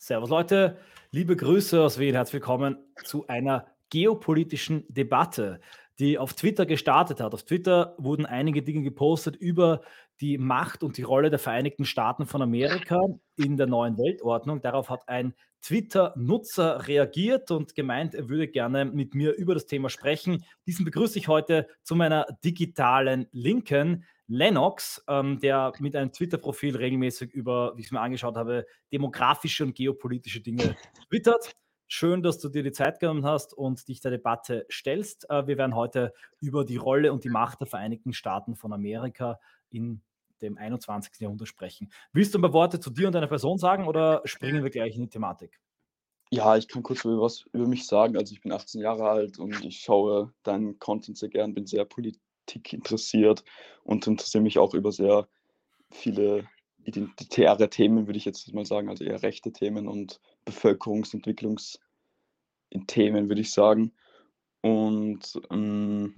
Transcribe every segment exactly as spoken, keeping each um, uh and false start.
Servus Leute, liebe Grüße aus Wien, herzlich willkommen zu einer geopolitischen Debatte, die auf Twitter gestartet hat. Auf Twitter wurden einige Dinge gepostet über die Macht und die Rolle der Vereinigten Staaten von Amerika in der neuen Weltordnung. Darauf hat ein Twitter-Nutzer reagiert und gemeint, er würde gerne mit mir über das Thema sprechen. Diesen begrüße ich heute zu meiner digitalen Linken. Lennox, ähm, der mit einem Twitter-Profil regelmäßig über, wie ich es mir angeschaut habe, demografische und geopolitische Dinge twittert. Schön, dass du dir die Zeit genommen hast und dich der Debatte stellst. Äh, wir werden heute über die Rolle und die Macht der Vereinigten Staaten von Amerika in dem einundzwanzigsten. Jahrhundert sprechen. Willst du ein paar Worte zu dir und deiner Person sagen oder springen wir gleich in die Thematik? Ja, ich kann kurz über was über mich sagen. Also ich bin achtzehn Jahre alt und ich schaue deinen Content sehr gern, bin sehr Politik interessiert und interessiere mich auch über sehr viele identitäre Themen, würde ich jetzt mal sagen, also eher rechte Themen und Bevölkerungsentwicklungsthemen, würde ich sagen. Und ähm,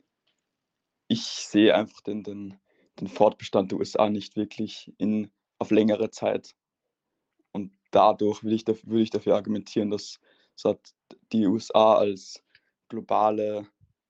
ich sehe einfach den, den, den Fortbestand der U S A nicht wirklich in, auf längere Zeit. Und dadurch will ich, daf- würde ich dafür argumentieren, dass so hat die U S A als globale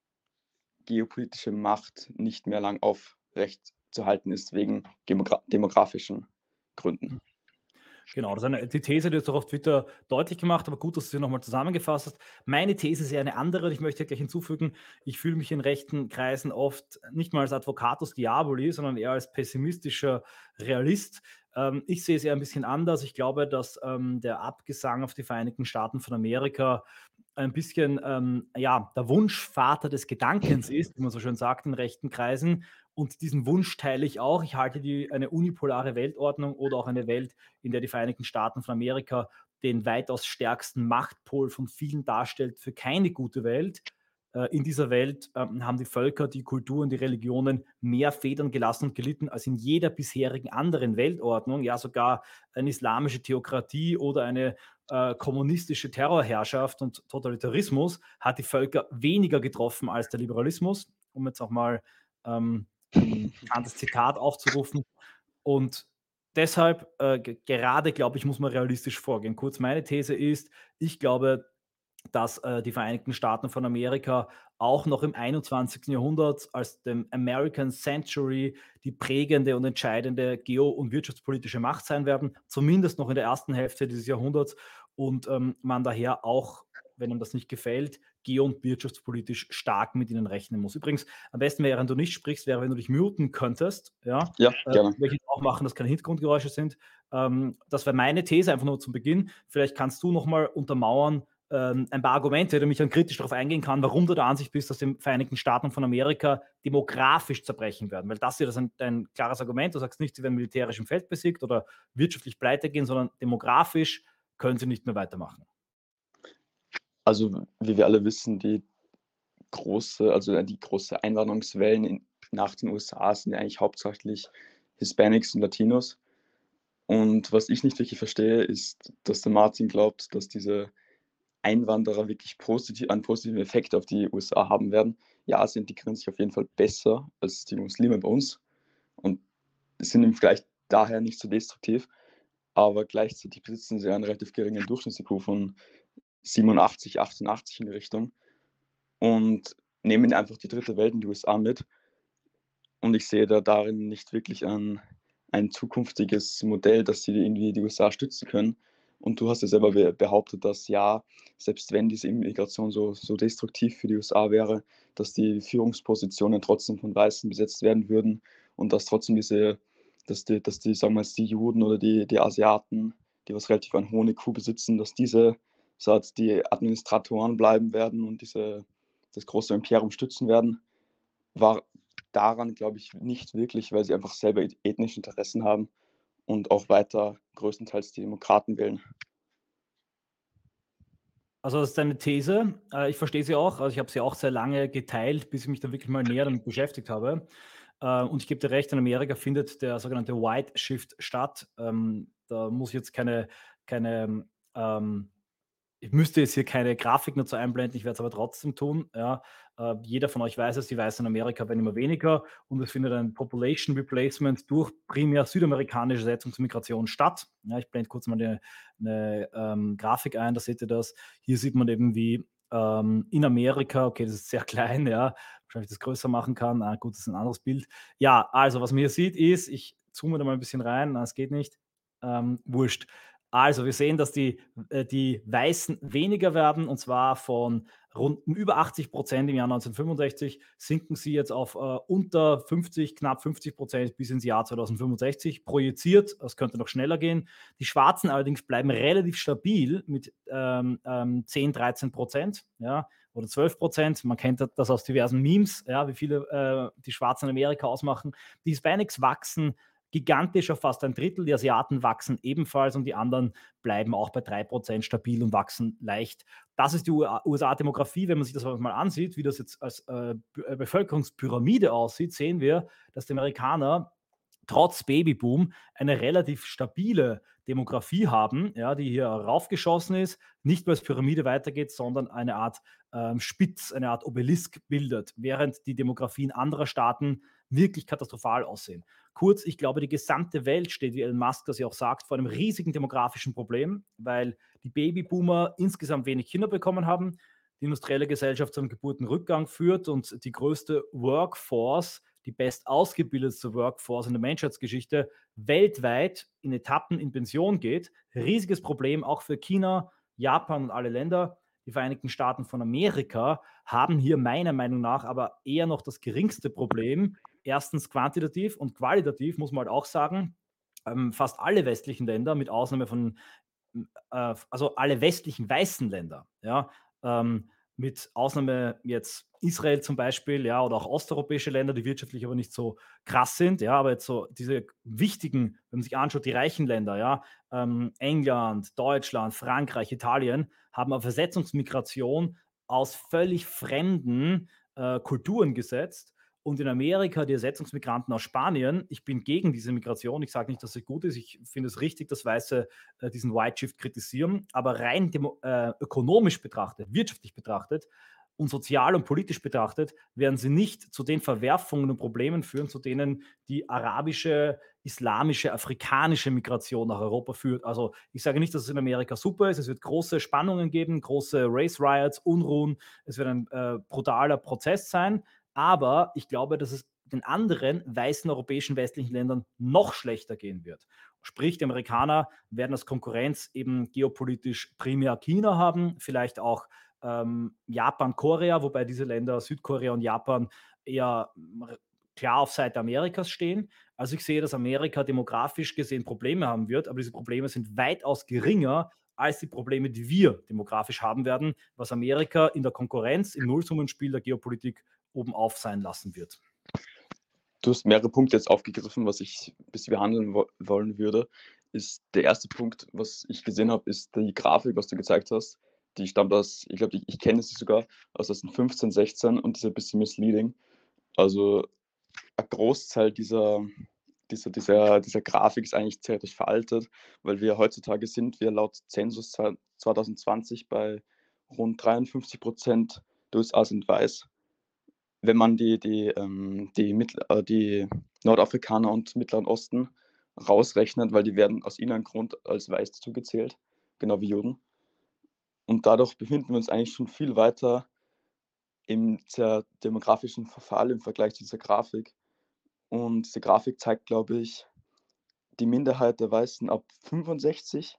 geopolitische Macht nicht mehr lang aufrecht zu halten ist, wegen demogra demografischen Gründen. Genau, das ist eine die These, die hast du auch auf Twitter deutlich gemacht, aber gut, dass du sie nochmal zusammengefasst hast. Meine These ist eher eine andere und ich möchte gleich hinzufügen, ich fühle mich in rechten Kreisen oft nicht mal als Advocatus Diaboli, sondern eher als pessimistischer Realist. Ähm, ich sehe es eher ein bisschen anders. Ich glaube, dass ähm, der Abgesang auf die Vereinigten Staaten von Amerika ein bisschen, ähm, ja, der Wunschvater des Gedankens ist, wie man so schön sagt in rechten Kreisen. Und diesen Wunsch teile ich auch. Ich halte die eine unipolare Weltordnung oder auch eine Welt, in der die Vereinigten Staaten von Amerika den weitaus stärksten Machtpol von vielen darstellt, für keine gute Welt. Äh, in dieser Welt ähm, haben die Völker, die Kulturen, die Religionen mehr Federn gelassen und gelitten als in jeder bisherigen anderen Weltordnung. Ja, sogar eine islamische Theokratie oder eine äh, kommunistische Terrorherrschaft und Totalitarismus hat die Völker weniger getroffen als der Liberalismus, um jetzt auch mal ähm, ein bekanntes Zitat aufzurufen. Und deshalb, äh, ge gerade glaube ich, muss man realistisch vorgehen. Kurz meine These ist, ich glaube, dass äh, die Vereinigten Staaten von Amerika auch noch im einundzwanzigsten. Jahrhundert als dem American Century die prägende und entscheidende geo- und wirtschaftspolitische Macht sein werden, zumindest noch in der ersten Hälfte dieses Jahrhunderts und ähm, man daher auch, wenn ihm das nicht gefällt, geo- und wirtschaftspolitisch stark mit ihnen rechnen muss. Übrigens, am besten wäre, wenn du nicht sprichst, wäre, wenn du dich muten könntest, ja, Ja, äh, gerne. welche auch machen, dass keine Hintergrundgeräusche sind. Ähm, das wäre meine These, einfach nur zum Beginn. Vielleicht kannst du noch mal untermauern, ähm, ein paar Argumente, damit ich dann kritisch darauf eingehen kann, warum du der Ansicht bist, dass die Vereinigten Staaten von Amerika demografisch zerbrechen werden. Weil das hier das ist ein, ein klares Argument. Du sagst nicht, sie werden militärisch im Feld besiegt oder wirtschaftlich pleite gehen, sondern demografisch können sie nicht mehr weitermachen. Also, wie wir alle wissen, die große, also äh, die große Einwanderungswellen in, nach den U S A sind ja eigentlich hauptsächlich Hispanics und Latinos. Und was ich nicht wirklich verstehe, ist, dass der Martin glaubt, dass diese Einwanderer wirklich positiv, einen positiven Effekt auf die U S A haben werden. Ja, sie integrieren sich auf jeden Fall besser als die Muslime bei uns und sind im Vergleich daher nicht so destruktiv, aber gleichzeitig besitzen sie einen relativ geringen Durchschnitts-I Q von siebenundachtzig, achtundachtzig in die Richtung und nehmen einfach die dritte Welt in die U S A mit. Und ich sehe da darin nicht wirklich ein, ein zukünftiges Modell, dass sie irgendwie die U S A stützen können. Und du hast ja selber behauptet, dass ja, selbst wenn diese Immigration so, so destruktiv für die U S A wäre, dass die Führungspositionen trotzdem von Weißen besetzt werden würden und dass trotzdem diese, dass die, dass die, sagen wir jetzt, die Juden oder die, die Asiaten, die was relativ einen hohen I Q besitzen, dass diese so als die Administratoren bleiben werden und diese, das große Imperium stützen werden, war daran, glaube ich, nicht wirklich, weil sie einfach selber ethnische Interessen haben und auch weiter größtenteils die Demokraten wählen. Also das ist eine These. Äh, ich verstehe sie auch. Also ich habe sie auch sehr lange geteilt, bis ich mich dann wirklich mal näher damit beschäftigt habe. Äh, und ich gebe dir recht, in Amerika findet der sogenannte White Shift statt. Ähm, da muss ich jetzt keine, keine ähm, ich müsste jetzt hier keine Grafik dazu einblenden, ich werde es aber trotzdem tun. Ja. Äh, jeder von euch weiß es, die Weißen in Amerika werden immer weniger und es findet ein Population Replacement durch primär südamerikanische Setzungsmigration statt. Ja, ich blende kurz mal eine, eine ähm, Grafik ein, da seht ihr das. Hier sieht man eben, wie ähm, in Amerika, okay, das ist sehr klein, ja, wahrscheinlich das größer machen kann. Ah, gut, das ist ein anderes Bild. Ja, also was man hier sieht ist, ich zoome da mal ein bisschen rein, na, es geht nicht. Ähm, wurscht. Also, wir sehen, dass die, äh, die Weißen weniger werden und zwar von rund über achtzig Prozent im Jahr neunzehnhundertfünfundsechzig sinken sie jetzt auf äh, unter fünfzig, knapp fünfzig Prozent bis ins Jahr zweitausendfünfundsechzig. Projiziert, das könnte noch schneller gehen. Die Schwarzen allerdings bleiben relativ stabil mit ähm, ähm, zehn, dreizehn Prozent, ja, oder zwölf Prozent. Man kennt das aus diversen Memes, ja, wie viele äh, die Schwarzen in Amerika ausmachen. Die Hispanics wachsen gigantisch auf fast ein Drittel. Die Asiaten wachsen ebenfalls und die anderen bleiben auch bei drei Prozent stabil und wachsen leicht. Das ist die U S A-Demografie. Wenn man sich das mal ansieht, wie das jetzt als äh, Be- Bevölkerungspyramide aussieht, sehen wir, dass die Amerikaner trotz Babyboom eine relativ stabile Demografie haben, ja, die hier raufgeschossen ist, nicht mehr als Pyramide weitergeht, sondern eine Art ähm, Spitz, eine Art Obelisk bildet, während die Demografien anderer Staaten wirklich katastrophal aussehen. Kurz, ich glaube, die gesamte Welt steht, wie Elon Musk das ja auch sagt, vor einem riesigen demografischen Problem, weil die Babyboomer insgesamt wenig Kinder bekommen haben, die industrielle Gesellschaft zu einem Geburtenrückgang führt und die größte Workforce, die best ausgebildetste Workforce in der Menschheitsgeschichte, weltweit in Etappen in Pension geht. Riesiges Problem auch für China, Japan und alle Länder. Die Vereinigten Staaten von Amerika haben hier meiner Meinung nach aber eher noch das geringste Problem. Erstens quantitativ und qualitativ muss man halt auch sagen, ähm, fast alle westlichen Länder, mit Ausnahme von, äh, also alle westlichen weißen Länder, ja, ähm, mit Ausnahme jetzt Israel zum Beispiel, ja, oder auch osteuropäische Länder, die wirtschaftlich aber nicht so krass sind, ja, aber jetzt so diese wichtigen, wenn man sich anschaut, die reichen Länder, ja, ähm, England, Deutschland, Frankreich, Italien, haben auf Versetzungsmigration aus völlig fremden äh, Kulturen gesetzt. Und in Amerika die Ersetzungsmigranten aus Spanien, ich bin gegen diese Migration, ich sage nicht, dass sie gut ist, ich finde es richtig, dass Weiße äh, diesen White Shift kritisieren, aber rein demo, äh, ökonomisch betrachtet, wirtschaftlich betrachtet und sozial und politisch betrachtet, werden sie nicht zu den Verwerfungen und Problemen führen, zu denen die arabische, islamische, afrikanische Migration nach Europa führt. Also ich sage nicht, dass es in Amerika super ist, es wird große Spannungen geben, große Race Riots, Unruhen, es wird ein äh, brutaler Prozess sein, aber ich glaube, dass es den anderen weißen europäischen westlichen Ländern noch schlechter gehen wird. Sprich, die Amerikaner werden als Konkurrenz eben geopolitisch primär China haben, vielleicht auch ähm, Japan, Korea, wobei diese Länder, Südkorea und Japan, eher klar auf Seite Amerikas stehen. Also ich sehe, dass Amerika demografisch gesehen Probleme haben wird, aber diese Probleme sind weitaus geringer als die Probleme, die wir demografisch haben werden, was Amerika in der Konkurrenz, im Nullsummenspiel der Geopolitik oben auf sein lassen wird. Du hast mehrere Punkte jetzt aufgegriffen, was ich ein bisschen behandeln wo wollen würde. Ist der erste Punkt, was ich gesehen habe, ist die Grafik, was du gezeigt hast. Die stammt aus, ich glaube, ich, ich kenne sie sogar aus zweitausendfünfzehn, sechzehn und die ist ein bisschen misleading. Also ein Großteil dieser, dieser, dieser, dieser Grafik ist eigentlich theoretisch veraltet, weil wir heutzutage sind wir laut Zensus zwanzig zwanzig bei rund dreiundfünfzig Prozent der U S A sind weiß. Wenn man die, die, ähm, die, Mittel, äh, die Nordafrikaner und Mittleren Osten rausrechnet, weil die werden aus irgendeinem Grund als weiß zugezählt, genau wie Juden. Und dadurch befinden wir uns eigentlich schon viel weiter im der demografischen Verfall im Vergleich zu dieser Grafik. Und diese Grafik zeigt, glaube ich, die Minderheit der Weißen ab fünfundsechzig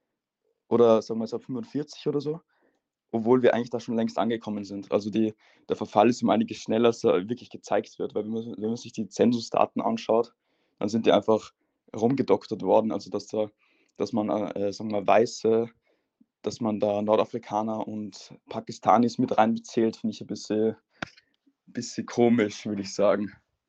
oder sagen wir es ab fünfundvierzig oder so, obwohl wir eigentlich da schon längst angekommen sind. Also die, der Verfall ist um einiges schneller, als er wirklich gezeigt wird, weil wenn man, wenn man sich die Zensusdaten anschaut, dann sind die einfach rumgedoktert worden, also dass, da, dass man, äh, sagen wir, Weiße, dass man da Nordafrikaner und Pakistanis mit reinbezählt, finde ich ein bisschen, bisschen komisch, würde ich sagen.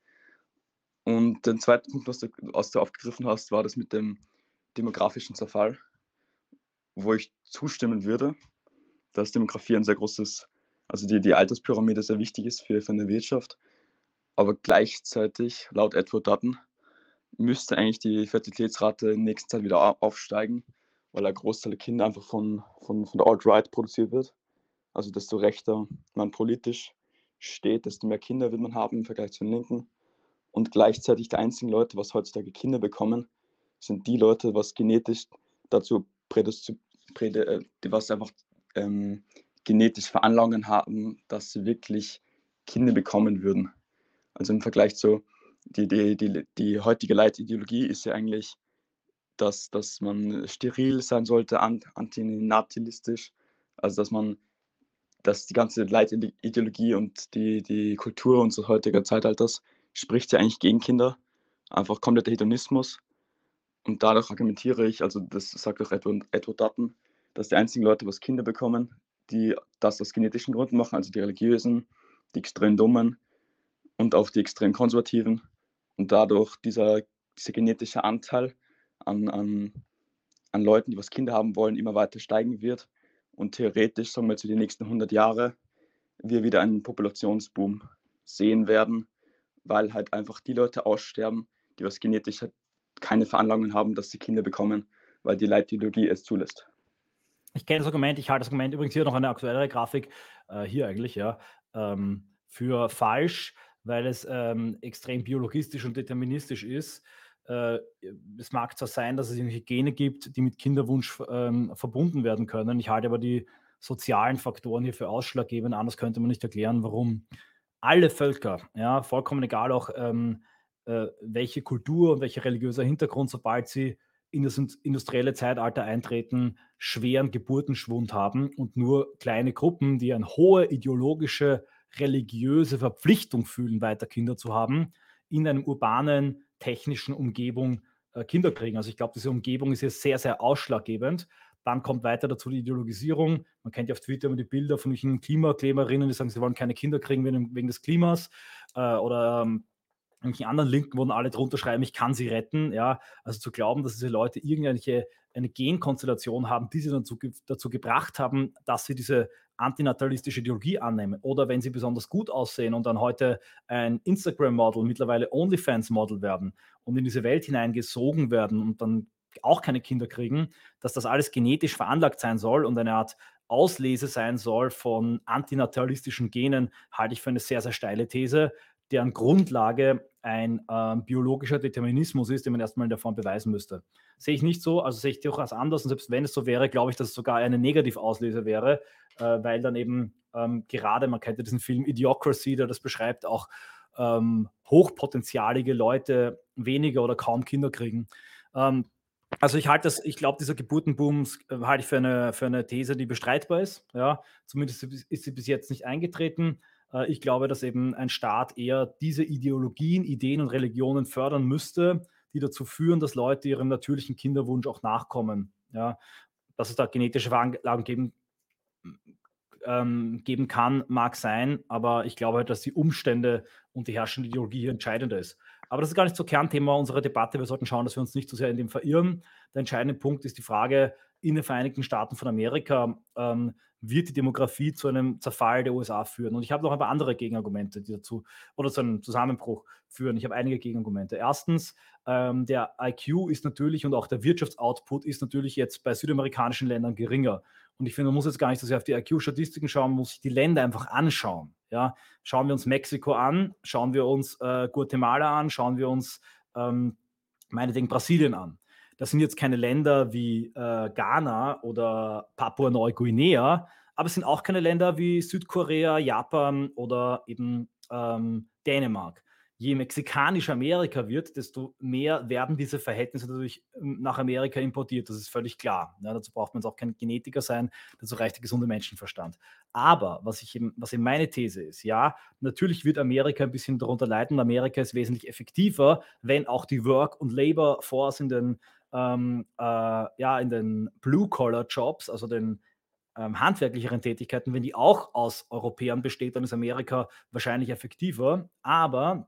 Und den zweiten Punkt, was du, was du aufgegriffen hast, war das mit dem demografischen Zerfall, wo ich zustimmen würde, dass Demografie ein sehr großes, also die, die Alterspyramide sehr wichtig ist für, für eine Wirtschaft. Aber gleichzeitig, laut Edward Dutton, müsste eigentlich die Fertilitätsrate in nächster Zeit wieder aufsteigen, weil ein Großteil der Kinder einfach von von von der Alt-Right produziert wird. Also, desto rechter man politisch steht, desto mehr Kinder wird man haben im Vergleich zu den Linken. Und gleichzeitig die einzigen Leute, was heutzutage Kinder bekommen, sind die Leute, was genetisch dazu prädestin präde äh, die was einfach, ähm, genetisch Veranlagungen haben, dass sie wirklich Kinder bekommen würden. Also, im Vergleich zu die die die die heutige Leitideologie ist ja eigentlich, dass dass man steril sein sollte, ant antinatalistisch, also, dass man dass die ganze Leitideologie und die die Kultur unseres heutigen Zeitalters spricht ja eigentlich gegen Kinder, einfach kompletter Hedonismus. Und dadurch argumentiere ich, also das sagt auch Edward Edward Dutton, dass die einzigen Leute, was Kinder bekommen, die das aus genetischen Gründen machen, also die Religiösen, die extrem Dummen und auch die extrem Konservativen. Und dadurch dieser dieser genetische Anteil an an an Leuten, die was Kinder haben wollen, immer weiter steigen wird. Und theoretisch, sagen wir jetzt für die nächsten hundert Jahre, wir wieder einen Populationsboom sehen werden, weil halt einfach die Leute aussterben, die was genetisch halt keine Veranlagung haben, dass sie Kinder bekommen, weil die Leitideologie es zulässt. Ich kenne das Argument, ich halte das Argument übrigens hier noch eine aktuellere Grafik, äh, hier eigentlich, ja, ähm, für falsch, weil es ähm, extrem biologistisch und deterministisch ist. Äh, Es mag zwar sein, dass es irgendwelche Gene gibt, die mit Kinderwunsch ähm, verbunden werden können. Ich halte aber die sozialen Faktoren hier für ausschlaggebend. Anders könnte man nicht erklären, warum alle Völker, ja, vollkommen egal auch, ähm, äh, welche Kultur und welcher religiöser Hintergrund, sobald sie in das in- industrielle Zeitalter eintreten, schweren Geburtenschwund haben und nur kleine Gruppen, die eine hohe ideologische, religiöse Verpflichtung fühlen, weiter Kinder zu haben, in einer urbanen, technischen Umgebung äh, Kinder kriegen. Also ich glaube, diese Umgebung ist hier sehr, sehr ausschlaggebend. Dann kommt weiter dazu die Ideologisierung. Man kennt ja auf Twitter immer die Bilder von welchen Klimaklemerinnen, die sagen, sie wollen keine Kinder kriegen wegen, wegen des Klimas. Äh, oder ähm, irgendwelchen anderen Linken, wo alle drunter schreiben, ich kann sie retten. Ja, also zu glauben, dass diese Leute irgendwelche eine Genkonstellation haben, die sie dazu, dazu gebracht haben, dass sie diese antinatalistische Ideologie annehmen. Oder wenn sie besonders gut aussehen und dann heute ein Instagram-Model, mittlerweile OnlyFans-Model werden und in diese Welt hineingesogen werden und dann auch keine Kinder kriegen, dass das alles genetisch veranlagt sein soll und eine Art Auslese sein soll von antinatalistischen Genen, halte ich für eine sehr, sehr steile These, deren Grundlage ein ähm, biologischer Determinismus ist, den man erstmal in der Form beweisen müsste. Sehe ich nicht so, also sehe ich durchaus anders und selbst wenn es so wäre, glaube ich, dass es sogar eine Negativauslese wäre, äh, weil dann eben ähm, gerade, man kennt ja diesen Film Idiocracy, der das beschreibt, auch ähm, hochpotenzialige Leute weniger oder kaum Kinder kriegen. Ähm, also ich halte das, ich glaube, dieser Geburtenboom äh, halte ich für eine, für eine These, die bestreitbar ist. Ja, zumindest ist sie bis jetzt nicht eingetreten. Äh, ich glaube, dass eben ein Staat eher diese Ideologien, Ideen und Religionen fördern müsste, die dazu führen, dass Leute ihrem natürlichen Kinderwunsch auch nachkommen. Ja, dass es da genetische Veranlagen geben, ähm, geben kann, mag sein, aber ich glaube halt, dass die Umstände und die herrschende Ideologie hier entscheidender ist. Aber das ist gar nicht so Kernthema unserer Debatte. Wir sollten schauen, dass wir uns nicht so sehr in dem verirren. Der entscheidende Punkt ist die Frage, in den Vereinigten Staaten von Amerika ähm, wird die Demografie zu einem Zerfall der U S A führen. Und ich habe noch ein paar andere Gegenargumente, die dazu oder zu einem Zusammenbruch führen. Ich habe einige Gegenargumente. Erstens, ähm, der I Q ist natürlich und auch der Wirtschaftsoutput ist natürlich jetzt bei südamerikanischen Ländern geringer. Und ich finde, man muss jetzt gar nicht so sehr auf die I Q-Statistiken schauen, man muss sich die Länder einfach anschauen. Ja? Schauen wir uns Mexiko an, schauen wir uns äh, Guatemala an, schauen wir uns ähm, meinetwegen Brasilien an. Das sind jetzt keine Länder wie äh, Ghana oder Papua-Neuguinea, aber es sind auch keine Länder wie Südkorea, Japan oder eben ähm, Dänemark. Je mexikanischer Amerika wird, desto mehr werden diese Verhältnisse natürlich ähm, nach Amerika importiert. Das ist völlig klar. Ja, dazu braucht man jetzt auch kein Genetiker sein, dazu reicht der gesunde Menschenverstand. Aber was, ich eben, was eben meine These ist, ja, natürlich wird Amerika ein bisschen darunter leiden. Amerika ist wesentlich effektiver, wenn auch die Work- und Labor-Force in den, ähm, äh, ja, in den Blue-Collar-Jobs, also den ähm, handwerklicheren Tätigkeiten, wenn die auch aus Europäern besteht, dann ist Amerika wahrscheinlich effektiver. Aber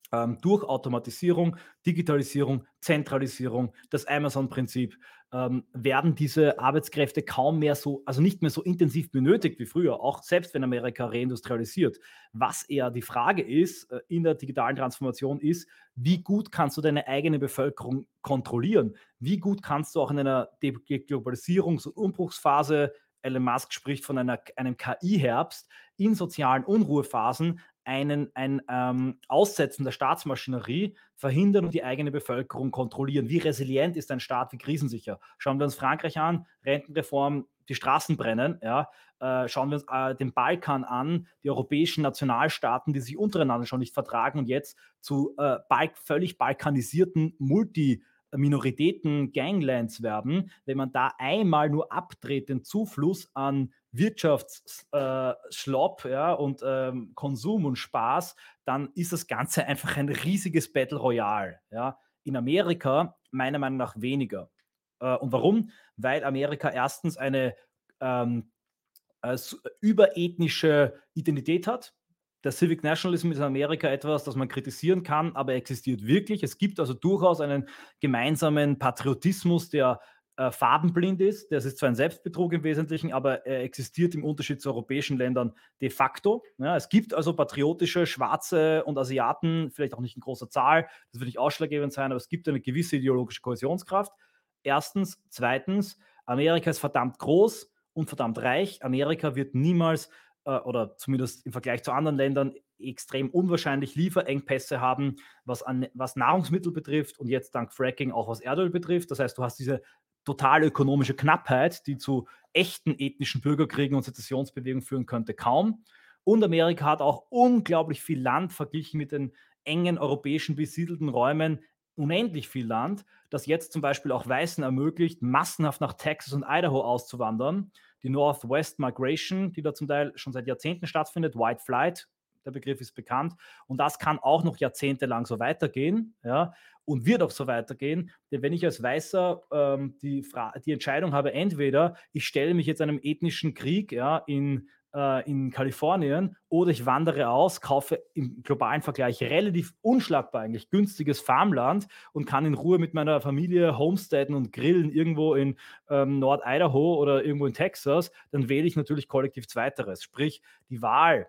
ähm, durch Automatisierung, Digitalisierung, Zentralisierung, das Amazon-Prinzip, ähm, werden diese Arbeitskräfte kaum mehr so, also nicht mehr so intensiv benötigt wie früher, auch selbst wenn Amerika reindustrialisiert. Was eher die Frage ist äh, in der digitalen Transformation ist, wie gut kannst du deine eigene Bevölkerung kontrollieren? Wie gut kannst du auch in einer De Globalisierungs- und Umbruchsphase, Elon Musk spricht von einer, einem K I-Herbst, in sozialen Unruhephasen einen, ein ähm, Aussetzen der Staatsmaschinerie verhindern und die eigene Bevölkerung kontrollieren. Wie resilient ist ein Staat, wie krisensicher? Schauen wir uns Frankreich an, Rentenreform, die Straßen brennen. Ja? Äh, schauen wir uns äh, den Balkan an, die europäischen Nationalstaaten, die sich untereinander schon nicht vertragen und jetzt zu äh, balk völlig balkanisierten Multi- Minoritäten, Ganglands werden, wenn man da einmal nur abdreht, den Zufluss an Wirtschaftsschlopp äh, ja, und ähm, Konsum und Spaß, dann ist das Ganze einfach ein riesiges Battle Royale. Ja. In Amerika meiner Meinung nach weniger. Äh, und warum? Weil Amerika erstens eine ähm, äh, überethnische Identität hat. Der Civic Nationalism ist in Amerika etwas, das man kritisieren kann, aber er existiert wirklich. Es gibt also durchaus einen gemeinsamen Patriotismus, der äh, farbenblind ist. Das ist zwar ein Selbstbetrug im Wesentlichen, aber er existiert im Unterschied zu europäischen Ländern de facto. Ja, es gibt also patriotische Schwarze und Asiaten, vielleicht auch nicht in großer Zahl, das wird nicht ausschlaggebend sein, aber es gibt eine gewisse ideologische Kohäsionskraft. Erstens. Zweitens, Amerika ist verdammt groß und verdammt reich. Amerika wird niemals äh, oder zumindest im Vergleich zu anderen Ländern extrem unwahrscheinlich Lieferengpässe haben, was, an, was Nahrungsmittel betrifft und jetzt dank Fracking auch was Erdöl betrifft. Das heißt, du hast diese totale ökonomische Knappheit, die zu echten ethnischen Bürgerkriegen und Sezessionsbewegungen führen könnte, kaum. Und Amerika hat auch unglaublich viel Land verglichen mit den engen europäischen besiedelten Räumen, unendlich viel Land, das jetzt zum Beispiel auch Weißen ermöglicht, massenhaft nach Texas und Idaho auszuwandern. Die Northwest Migration, die da zum Teil schon seit Jahrzehnten stattfindet, White Flight, der Begriff ist bekannt. Und das kann auch noch jahrzehntelang so weitergehen, ja, und wird auch so weitergehen. Denn wenn ich als Weißer ähm, die, die Entscheidung habe, entweder ich stelle mich jetzt einem ethnischen Krieg ja, in äh, in Kalifornien oder ich wandere aus, kaufe im globalen Vergleich relativ unschlagbar eigentlich günstiges Farmland und kann in Ruhe mit meiner Familie homesteaden und grillen irgendwo in ähm, Nord-Idaho oder irgendwo in Texas, dann wähle ich natürlich kollektiv Zweiteres. Sprich, die Wahl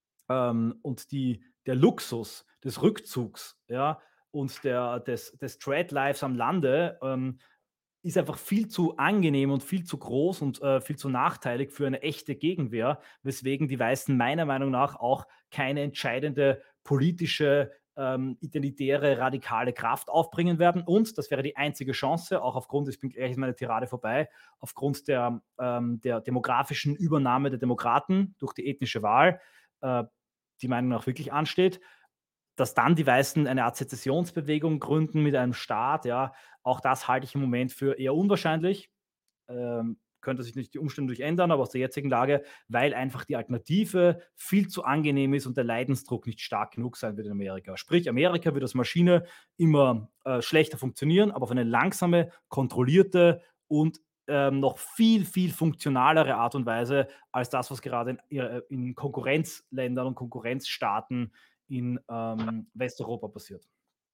ähm, und die, der Luxus des Rückzugs ja, und der, des, des Trade-Lives am Lande ähm, ist einfach viel zu angenehm und viel zu groß und äh, viel zu nachteilig für eine echte Gegenwehr, weswegen die Weißen meiner Meinung nach auch keine entscheidende politische, ähm, identitäre, radikale Kraft aufbringen werden. Und das wäre die einzige Chance, auch aufgrund, ich bin gleich ist meine Tirade vorbei, aufgrund der, ähm, der demografischen Übernahme der Demokraten durch die ethnische Wahl, äh, die meiner Meinung nach wirklich ansteht, dass dann die Weißen eine Art Sezessionsbewegung gründen mit einem Staat, ja, auch das halte ich im Moment für eher unwahrscheinlich. Ähm, könnte sich nicht die Umstände durch ändern, aber aus der jetzigen Lage, weil einfach die Alternative viel zu angenehm ist und der Leidensdruck nicht stark genug sein wird in Amerika. Sprich, Amerika wird als Maschine immer äh, schlechter funktionieren, aber auf eine langsame, kontrollierte und ähm, noch viel, viel funktionalere Art und Weise als das, was gerade in, äh, in Konkurrenzländern und Konkurrenzstaaten in ähm, Westeuropa passiert.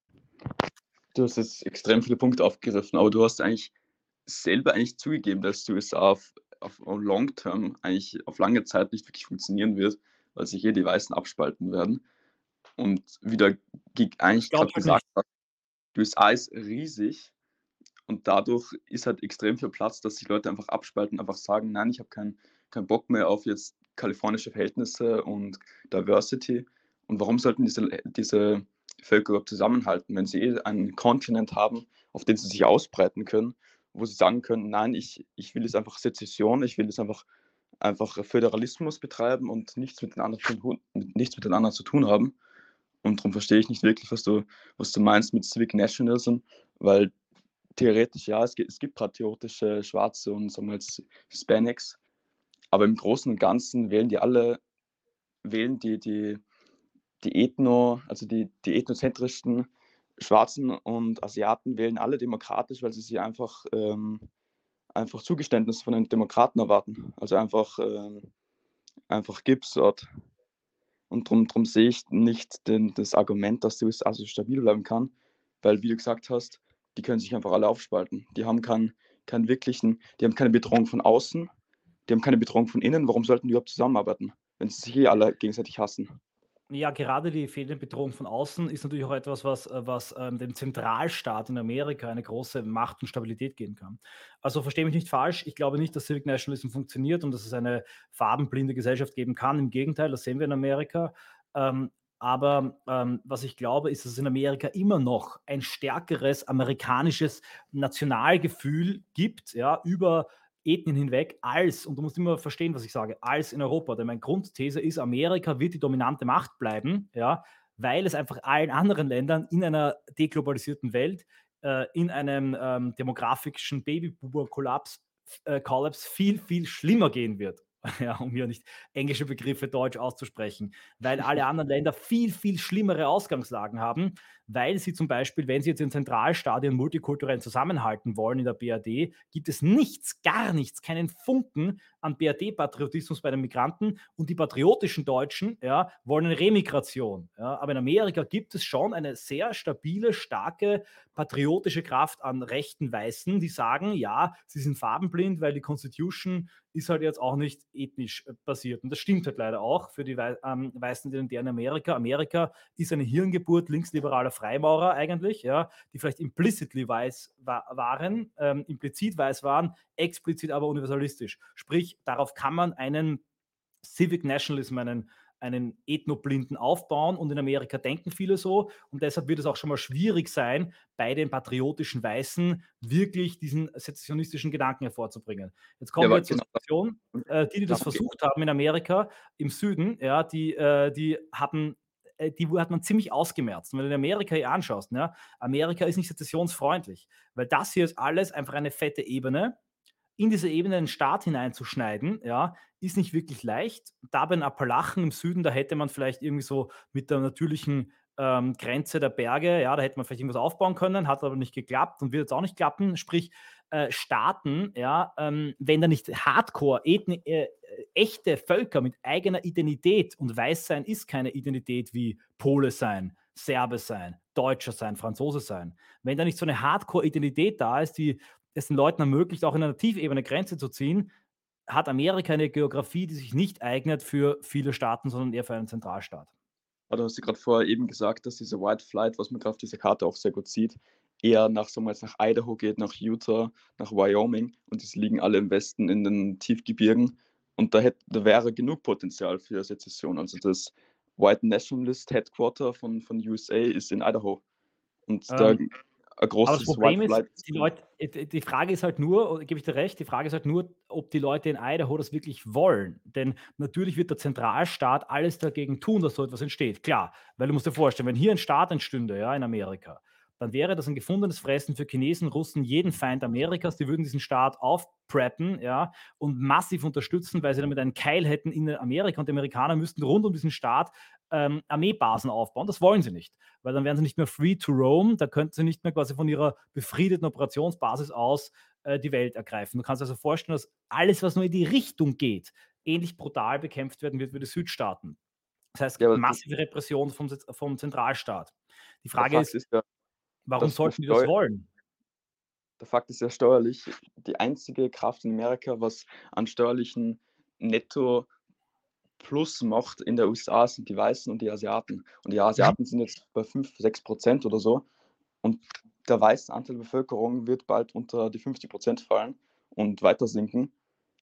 Du hast jetzt extrem viele Punkte aufgegriffen, aber du hast eigentlich selber eigentlich zugegeben, dass die U S A auf, auf Long Term eigentlich auf lange Zeit nicht wirklich funktionieren wird, weil sich hier die Weißen abspalten werden. Und wie der Gig Ich eigentlich glaube gerade halt gesagt nicht. hat, die U S A ist riesig und dadurch ist halt extrem viel Platz, dass sich Leute einfach abspalten, einfach sagen, nein, ich habe keinen keinen Bock mehr auf jetzt kalifornische Verhältnisse und Diversity. Und warum sollten diese, diese Völker überhaupt zusammenhalten, wenn sie eh einen Kontinent haben, auf den sie sich ausbreiten können, wo sie sagen können, nein, ich, ich will jetzt einfach Sezession, ich will jetzt einfach, einfach Föderalismus betreiben und nichts mit den anderen zu tun, nichts mit den anderen zu tun haben. Und darum verstehe ich nicht wirklich, was du, was du meinst mit Civic Nationalism, weil theoretisch ja, es gibt, es gibt patriotische Schwarze und sagen wir jetzt Hispanics, aber im Großen und Ganzen wählen die alle, wählen die, die, die Ethno, also die, die ethnozentrischen Schwarzen und Asiaten wählen alle demokratisch, weil sie sich einfach, ähm, einfach Zugeständnis von den Demokraten erwarten. Also einfach, ähm, einfach Gips dort. Und darum drum sehe ich nicht den, das Argument, dass die U S A so stabil bleiben kann, weil, wie du gesagt hast, die können sich einfach alle aufspalten. Die haben keinen, keinen wirklichen, die haben keine Bedrohung von außen, die haben keine Bedrohung von innen. Warum sollten die überhaupt zusammenarbeiten, wenn sie sich eh alle gegenseitig hassen? Ja, gerade die fehlende Bedrohung von außen ist natürlich auch etwas, was, äh, was ähm, dem Zentralstaat in Amerika eine große Macht und Stabilität geben kann. Also verstehe mich nicht falsch, ich glaube nicht, dass Civic Nationalism funktioniert und dass es eine farbenblinde Gesellschaft geben kann. Im Gegenteil, das sehen wir in Amerika. Ähm, aber ähm, was ich glaube, ist, dass es in Amerika immer noch ein stärkeres amerikanisches Nationalgefühl gibt, ja, über Ethnien hinweg als, und du musst immer verstehen, was ich sage, als in Europa. Denn meine Grundthese ist, Amerika wird die dominante Macht bleiben, ja, weil es einfach allen anderen Ländern in einer deglobalisierten Welt, äh, in einem ähm, demografischen Babyboomer-Kollaps äh, Kollaps viel, viel schlimmer gehen wird. Ja, um hier nicht englische Begriffe deutsch auszusprechen, weil alle anderen Länder viel, viel schlimmere Ausgangslagen haben, weil sie zum Beispiel, wenn sie jetzt in Zentralstadien multikulturell zusammenhalten wollen in der B R D, gibt es nichts, gar nichts, keinen Funken an B R D-Patriotismus bei den Migranten und die patriotischen Deutschen, ja, wollen eine Remigration. Ja. Aber in Amerika gibt es schon eine sehr stabile, starke, patriotische Kraft an rechten Weißen, die sagen, ja, sie sind farbenblind, weil die Constitution ist halt jetzt auch nicht ethnisch äh, basiert. Und das stimmt halt leider auch für die Wei ähm, weißen Identitären in Amerika. Amerika ist eine Hirngeburt linksliberaler Freimaurer eigentlich, ja, die vielleicht implicitly weiß wa waren, ähm, implizit weiß waren, explizit aber universalistisch. Sprich, darauf kann man einen Civic Nationalism, einen, einen ethnoblinden aufbauen und in Amerika denken viele so und deshalb wird es auch schon mal schwierig sein, bei den patriotischen Weißen wirklich diesen sezessionistischen Gedanken hervorzubringen. Jetzt Ja, kommen wir aber zur genau, Situation, äh, die, die das darum geht versucht haben in Amerika im Süden, ja, die, äh, die hatten äh, die hat man ziemlich ausgemerzt. Und wenn du in Amerika hier anschaust, ja, Amerika ist nicht sezessionsfreundlich, weil das hier ist alles einfach eine fette Ebene. In diese Ebene einen Staat hineinzuschneiden, ja, ist nicht wirklich leicht. Da bei den Appalachen im Süden, da hätte man vielleicht irgendwie so mit der natürlichen ähm, Grenze der Berge, ja, da hätte man vielleicht irgendwas aufbauen können, hat aber nicht geklappt und wird jetzt auch nicht klappen. Sprich, äh, Staaten, ja, ähm, wenn da nicht Hardcore, ethni äh, echte Völker mit eigener Identität und Weißsein ist keine Identität wie Pole sein, Serbe sein, Deutscher sein, Franzose sein. Wenn da nicht so eine Hardcore-Identität da ist, die es den Leuten ermöglicht, auch in einer Tiefebene Grenze zu ziehen, hat Amerika eine Geografie, die sich nicht eignet für viele Staaten, sondern eher für einen Zentralstaat. Aber du hast ja gerade vorher eben gesagt, dass diese White Flight, was man gerade auf dieser Karte auch sehr gut sieht, eher nach, sagen wir jetzt, nach Idaho geht, nach Utah, nach Wyoming und diese liegen alle im Westen in den Tiefgebirgen und da, hätte, da wäre genug Potenzial für Sezession. Also das White Nationalist Headquarter von, von U S A ist in Idaho und da Ähm, ein aber das großes Problem White ist, Flight. die Leute, äh, die Frage ist halt nur, gebe ich dir recht, die Frage ist halt nur, ob die Leute in Idaho das wirklich wollen. Denn natürlich wird der Zentralstaat alles dagegen tun, dass so etwas entsteht. Klar, weil du musst dir vorstellen, wenn hier ein Staat entstünde, ja, in Amerika, dann wäre das ein gefundenes Fressen für Chinesen, Russen, jeden Feind Amerikas. Die würden diesen Staat aufpreppen, ja, und massiv unterstützen, weil sie damit einen Keil hätten in Amerika und die Amerikaner müssten rund um diesen Staat ähm, Armeebasen aufbauen. Das wollen sie nicht, weil dann wären sie nicht mehr free to roam, da könnten sie nicht mehr quasi von ihrer befriedeten Operationsbasis aus äh, die Welt ergreifen. Du kannst dir also vorstellen, dass alles, was nur in die Richtung geht, ähnlich brutal bekämpft werden wird wie die Südstaaten. Das heißt, Ja, aber das, massive Repression vom, vom Zentralstaat. Die der Frage Fakt ist, ist ja, warum dass der, sollten die das Steu wollen? der Fakt ist ja steuerlich die einzige Kraft in Amerika, was an steuerlichen Netto Plus macht in der U S A, sind die Weißen und die Asiaten. Und die Mhm. Asiaten sind jetzt bei fünf, sechs Prozent oder so. Und der weiße Anteil der Bevölkerung wird bald unter die fünfzig Prozent fallen und weiter sinken.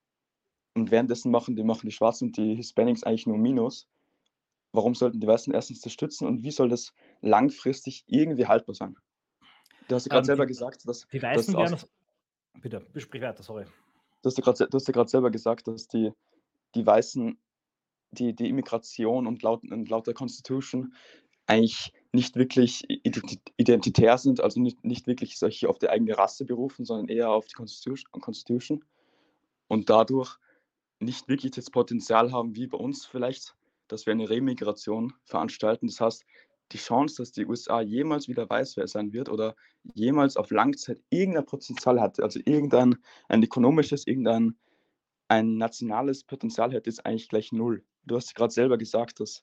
Und währenddessen machen die, machen die Schwarzen und die Hispanics eigentlich nur Minus. Warum sollten die Weißen erstens das stützen und wie soll das langfristig irgendwie haltbar sein? Du hast ja gerade Ähm, selber die, gesagt, dass, die dass Weißen werden aus, das. Bitte, besprich weiter, sorry. du hast ja gerade, du hast ja gerade selber gesagt, dass die, die Weißen die, die Immigration und laut, und laut der Constitution eigentlich nicht wirklich identitär sind, also nicht, nicht wirklich solche auf die eigene Rasse berufen, sondern eher auf die Constitution, Constitution und dadurch nicht wirklich das Potenzial haben, wie bei uns vielleicht, dass wir eine Remigration veranstalten. Das heißt, die Chance, dass die U S A jemals wieder weiß, wer sein wird oder jemals auf Langzeit irgendein Potenzial hat, also irgendein ein ökonomisches, irgendein ein nationales Potenzial hätte, ist eigentlich gleich null. Du hast gerade selber gesagt, dass,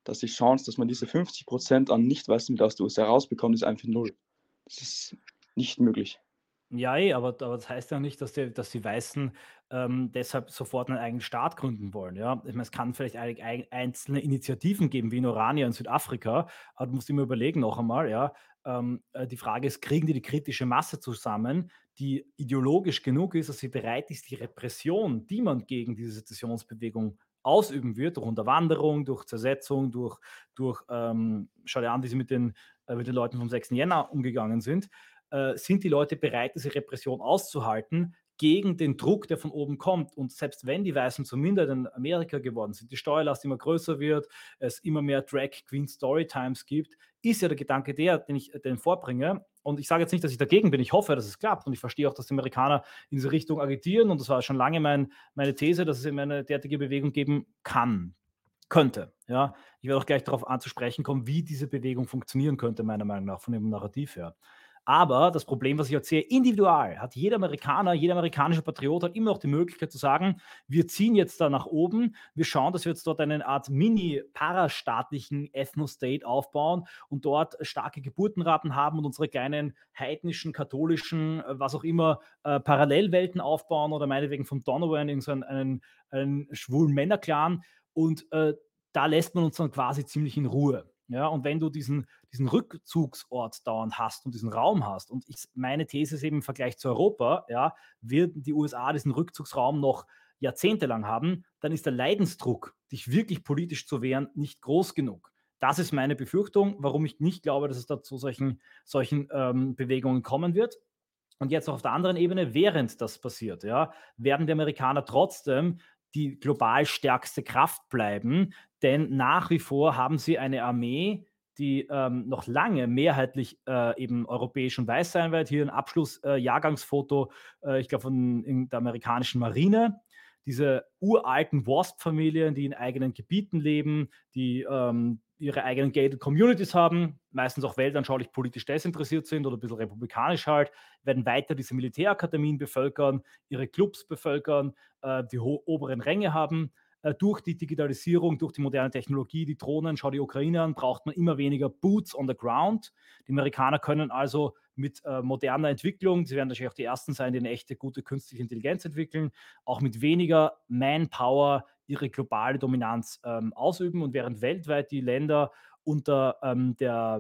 dass die Chance, dass man diese fünfzig Prozent an Nicht-Weißen wieder aus den U S A rausbekommt, ist einfach null. Das ist nicht möglich. Ja, eh, aber aber das heißt ja nicht, dass die dass die Weißen, ähm, deshalb sofort einen eigenen Staat gründen wollen, ja? Ich meine, es kann vielleicht ei ei einzelne Initiativen geben, wie in Orania in Südafrika, aber du musst immer überlegen noch einmal, ja, ähm, äh, die Frage ist, kriegen die die kritische Masse zusammen, die ideologisch genug ist, dass sie bereit ist, die Repression, die man gegen diese Sezessionsbewegung ausüben wird, durch Unterwanderung, durch Zersetzung, durch durch, ähm schau dir an, wie sie mit den äh, mit den Leuten vom sechsten Jänner umgegangen sind, äh, sind die Leute bereit, diese Repression auszuhalten gegen den Druck, der von oben kommt. Und selbst wenn die Weißen zur Minderheit in Amerika geworden sind, die Steuerlast immer größer wird, es immer mehr Drag Queen Storytimes gibt, ist ja der Gedanke der, den ich den vorbringe. Und ich sage jetzt nicht, dass ich dagegen bin. Ich hoffe, dass es klappt. Und ich verstehe auch, dass die Amerikaner in diese Richtung agitieren. Und das war schon lange mein, meine These, dass es eben eine derartige Bewegung geben kann. Könnte, ja. Ich werde auch gleich darauf anzusprechen kommen, wie diese Bewegung funktionieren könnte, meiner Meinung nach, von dem Narrativ her. Aber das Problem, was ich erzähle, individual hat jeder Amerikaner, jeder amerikanische Patriot hat immer noch die Möglichkeit zu sagen, wir ziehen jetzt da nach oben, wir schauen, dass wir jetzt dort eine Art mini-parastaatlichen Ethno-State aufbauen und dort starke Geburtenraten haben und unsere kleinen heidnischen, katholischen, äh, was auch immer, äh, Parallelwelten aufbauen oder meinetwegen von Donovan in so einen, einen, einen schwulen Männerclan und äh, da lässt man uns dann quasi ziemlich in Ruhe. Ja, und wenn du diesen, diesen Rückzugsort dauernd hast und diesen Raum hast, und ich, meine These ist eben im Vergleich zu Europa, ja, werden die U S A diesen Rückzugsraum noch jahrzehntelang haben, dann ist der Leidensdruck, dich wirklich politisch zu wehren, nicht groß genug. Das ist meine Befürchtung, warum ich nicht glaube, dass es da zu solchen, solchen ähm, Bewegungen kommen wird. Und jetzt noch auf der anderen Ebene, während das passiert, ja, werden die Amerikaner trotzdem die global stärkste Kraft bleiben, denn nach wie vor haben sie eine Armee, die ähm, noch lange mehrheitlich äh, eben europäisch und weiß sein wird. Hier ein Abschluss-Jahrgangsfoto, äh, ich glaube, von in der amerikanischen Marine. Diese uralten Wasp-Familien, die in eigenen Gebieten leben, die ähm, ihre eigenen gated Communities haben, meistens auch weltanschaulich politisch desinteressiert sind oder ein bisschen republikanisch halt, werden weiter diese Militärakademien bevölkern, ihre Clubs bevölkern, äh, die oberen Ränge haben. Äh, durch die Digitalisierung, durch die moderne Technologie, die Drohnen, schau die Ukraine an, braucht man immer weniger Boots on the ground. Die Amerikaner können also mit äh, moderner Entwicklung, sie werden natürlich auch die Ersten sein, die eine echte, gute künstliche Intelligenz entwickeln, auch mit weniger Manpower ihre globale Dominanz ähm, ausüben. Und während weltweit die Länder unter ähm, der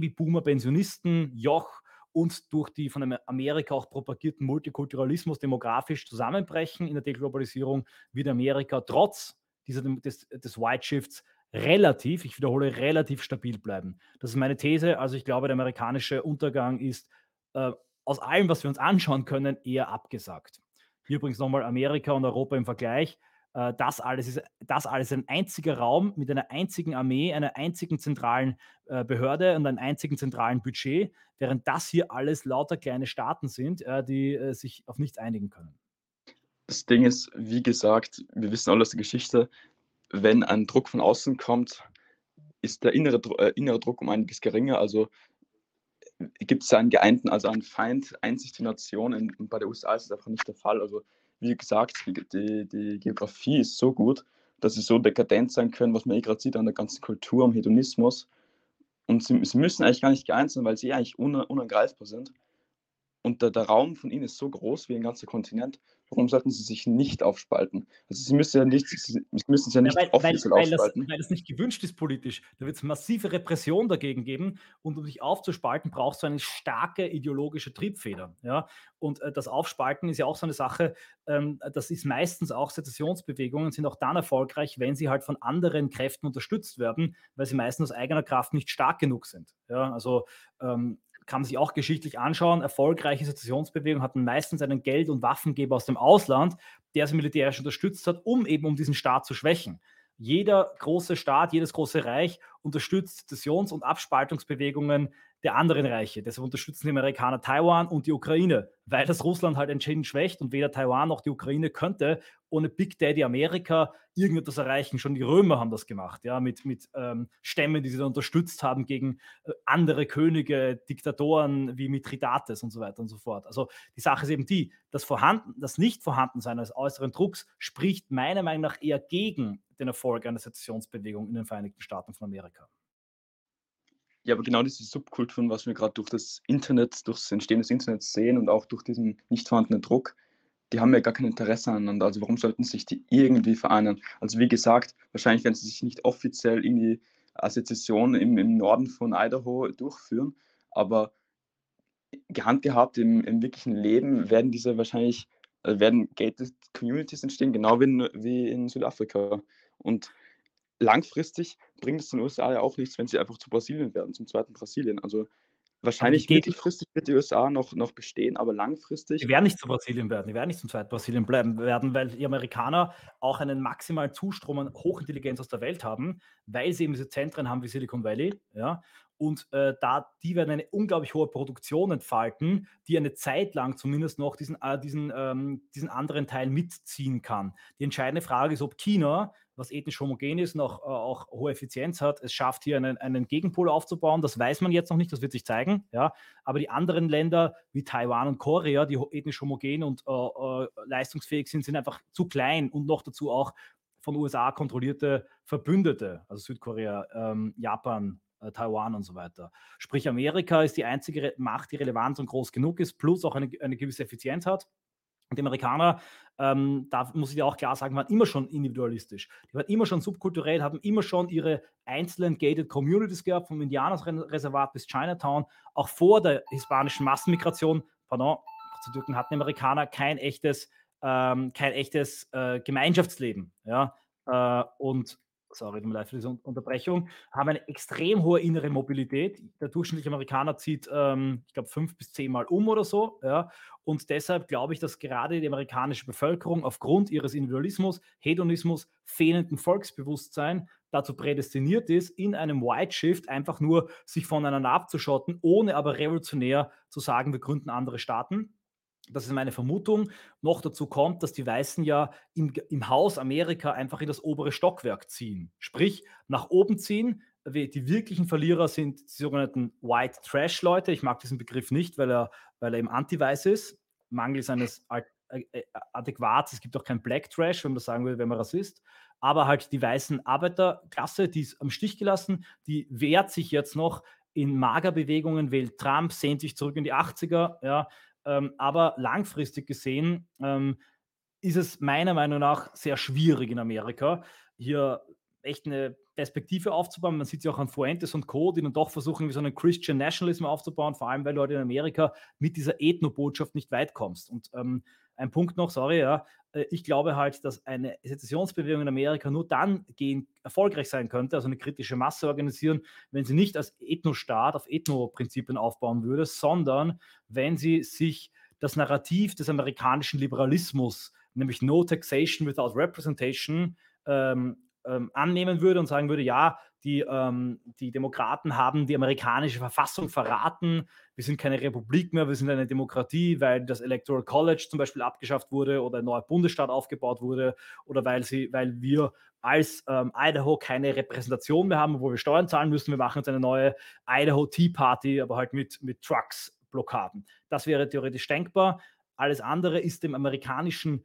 Babyboomer-Pensionisten-Joch und durch die von Amerika auch propagierten Multikulturalismus demografisch zusammenbrechen in der Deglobalisierung, wird Amerika trotz dieser, des, des White Shifts relativ, ich wiederhole, relativ stabil bleiben. Das ist meine These. Also ich glaube, der amerikanische Untergang ist äh, aus allem, was wir uns anschauen können, eher abgesagt. Hier übrigens nochmal Amerika und Europa im Vergleich. Äh, das alles ist das alles ein einziger Raum mit einer einzigen Armee, einer einzigen zentralen äh, Behörde und einem einzigen zentralen Budget, während das hier alles lauter kleine Staaten sind, äh, die äh, sich auf nichts einigen können. Das Ding ist, wie gesagt, wir wissen alle aus der Geschichte, wenn ein Druck von außen kommt, ist der innere, äh, innere Druck um einiges geringer. Also gibt es einen geeinten, also einen Feind, einzig die Nation. Und bei der U S A ist das einfach nicht der Fall. Also wie gesagt, die, die, die Geografie ist so gut, dass sie so dekadent sein können, was man eh gerade sieht an der ganzen Kultur, am Hedonismus. Und sie, sie müssen eigentlich gar nicht geeint sein, weil sie eigentlich un, unangreifbar sind. Und der, der Raum von ihnen ist so groß wie ein ganzer Kontinent. Warum sollten sie sich nicht aufspalten? Also sie müssen ja nicht, sie, sie müssen es ja Ja, nicht weil, weil, offiziell weil, das, aufspalten. weil das nicht gewünscht ist politisch. Da wird es massive Repression dagegen geben. Und um dich aufzuspalten, brauchst du eine starke ideologische Triebfeder. Ja? Und äh, das Aufspalten ist ja auch so eine Sache, ähm, das ist meistens auch Sezessionsbewegungen, sind auch dann erfolgreich, wenn sie halt von anderen Kräften unterstützt werden, weil sie meistens aus eigener Kraft nicht stark genug sind. Ja? Also ähm, kann man sich auch geschichtlich anschauen. Erfolgreiche Sezessionsbewegungen hatten meistens einen Geld- und Waffengeber aus dem Ausland, der sie militärisch unterstützt hat, um eben um diesen Staat zu schwächen. Jeder große Staat, jedes große Reich unterstützt Sezessions- und Abspaltungsbewegungen der anderen Reiche. Deshalb unterstützen die Amerikaner Taiwan und die Ukraine, weil das Russland halt entschieden schwächt und weder Taiwan noch die Ukraine könnte ohne Big Daddy Amerika irgendetwas erreichen. Schon die Römer haben das gemacht, ja, mit, mit ähm, Stämmen, die sie dann unterstützt haben gegen äh, andere Könige, Diktatoren wie Mithridates und so weiter und so fort. Also die Sache ist eben die, das, Vorhanden, das Nicht-Vorhandensein eines äußeren Drucks spricht meiner Meinung nach eher gegen den Erfolg einer Sezessionsbewegung in den Vereinigten Staaten von Amerika. Ja, aber genau diese Subkulturen, was wir gerade durch das Internet, durch das Entstehen des Internets sehen und auch durch diesen nicht vorhandenen Druck, die haben ja gar kein Interesse aneinander. Also warum sollten sich die irgendwie vereinen? Also wie gesagt, wahrscheinlich werden sie sich nicht offiziell irgendwie als Sezession im, im Norden von Idaho durchführen, aber gehandhabt im, im wirklichen Leben werden diese wahrscheinlich, äh, werden gated Communities entstehen, genau wie in, wie in Südafrika. Und langfristig bringt es den U S A ja auch nichts, wenn sie einfach zu Brasilien werden, zum zweiten Brasilien. Also Aber die wahrscheinlich Gegner, mittelfristig wird die U S A noch, noch bestehen, aber die langfristig, werden nicht zu Brasilien werden, die werden nicht zum zweiten Brasilien bleiben werden, weil die Amerikaner auch einen maximalen Zustrom an Hochintelligenz aus der Welt haben, weil sie eben diese Zentren haben wie Silicon Valley, ja, und äh, da, die werden eine unglaublich hohe Produktion entfalten, die eine Zeit lang zumindest noch diesen, äh, diesen, ähm, diesen anderen Teil mitziehen kann. Die entscheidende Frage ist, ob China, was ethnisch homogen ist und auch, äh, auch hohe Effizienz hat, es schafft, hier einen, einen Gegenpol aufzubauen. Das weiß man jetzt noch nicht, das wird sich zeigen. Ja. Aber die anderen Länder wie Taiwan und Korea, die ethnisch homogen und äh, äh, leistungsfähig sind, sind einfach zu klein und noch dazu auch von U S A kontrollierte Verbündete, also Südkorea, ähm, Japan, äh, Taiwan und so weiter. Sprich, Amerika ist die einzige Macht, die relevant und groß genug ist, plus auch eine, eine gewisse Effizienz hat. Und die Amerikaner, ähm, da muss ich dir auch klar sagen, waren immer schon individualistisch. Die waren immer schon subkulturell, haben immer schon ihre einzelnen gated Communities gehabt, vom Indianerreservat bis Chinatown. Auch vor der hispanischen Massenmigration, pardon, zu Türken hatten die Amerikaner kein echtes, ähm, kein echtes äh, Gemeinschaftsleben. Ja? Äh, und sorry, tut mir leid für diese Unterbrechung, haben eine extrem hohe innere Mobilität. Der durchschnittliche Amerikaner zieht, ähm, ich glaube, fünf bis zehn Mal um oder so. Ja? Und deshalb glaube ich, dass gerade die amerikanische Bevölkerung aufgrund ihres Individualismus, Hedonismus, fehlenden Volksbewusstsein dazu prädestiniert ist, in einem White Shift einfach nur sich voneinander abzuschotten, ohne aber revolutionär zu sagen, wir gründen andere Staaten. Das ist meine Vermutung. Noch dazu kommt, dass die Weißen ja im, im Haus Amerika einfach in das obere Stockwerk ziehen. Sprich, nach oben ziehen. Die wirklichen Verlierer sind die sogenannten White Trash-Leute. Ich mag diesen Begriff nicht, weil er, weil er eben anti-weiß ist. Mangels eines äh, äh, Adäquats. Es gibt auch kein Black Trash, wenn man das sagen will, wenn man Rassist. Aber halt die weißen Arbeiterklasse, die ist am Stich gelassen, die wehrt sich jetzt noch in Magerbewegungen, wählt Trump, sehnt sich zurück in die achtziger, ja, ähm, aber langfristig gesehen ähm, ist es meiner Meinung nach sehr schwierig in Amerika, hier echt eine Perspektive aufzubauen. Man sieht es ja auch an Fuentes und Co., die dann doch versuchen, wie so einen Christian Nationalism aufzubauen, vor allem, weil du halt in Amerika mit dieser Ethno-Botschaft nicht weit kommst. Und ähm, ein Punkt noch, sorry, ja, äh, ich glaube halt, dass eine Sezessionsbewegung in Amerika nur dann gehen, erfolgreich sein könnte, also eine kritische Masse organisieren, wenn sie nicht als Ethnostaat auf Ethno-Prinzipien aufbauen würde, sondern wenn sie sich das Narrativ des amerikanischen Liberalismus, nämlich No Taxation without Representation, ähm, ähm, annehmen würde und sagen würde, ja, die, ähm, die Demokraten haben die amerikanische Verfassung verraten, wir sind keine Republik mehr, wir sind eine Demokratie, weil das Electoral College zum Beispiel abgeschafft wurde oder ein neuer Bundesstaat aufgebaut wurde oder weil, sie, weil wir als ähm, Idaho keine Repräsentation mehr haben, obwohl wir Steuern zahlen müssen, wir machen jetzt eine neue Idaho Tea Party, aber halt mit, mit Trucks, Blockaden. Das wäre theoretisch denkbar. Alles andere ist dem amerikanischen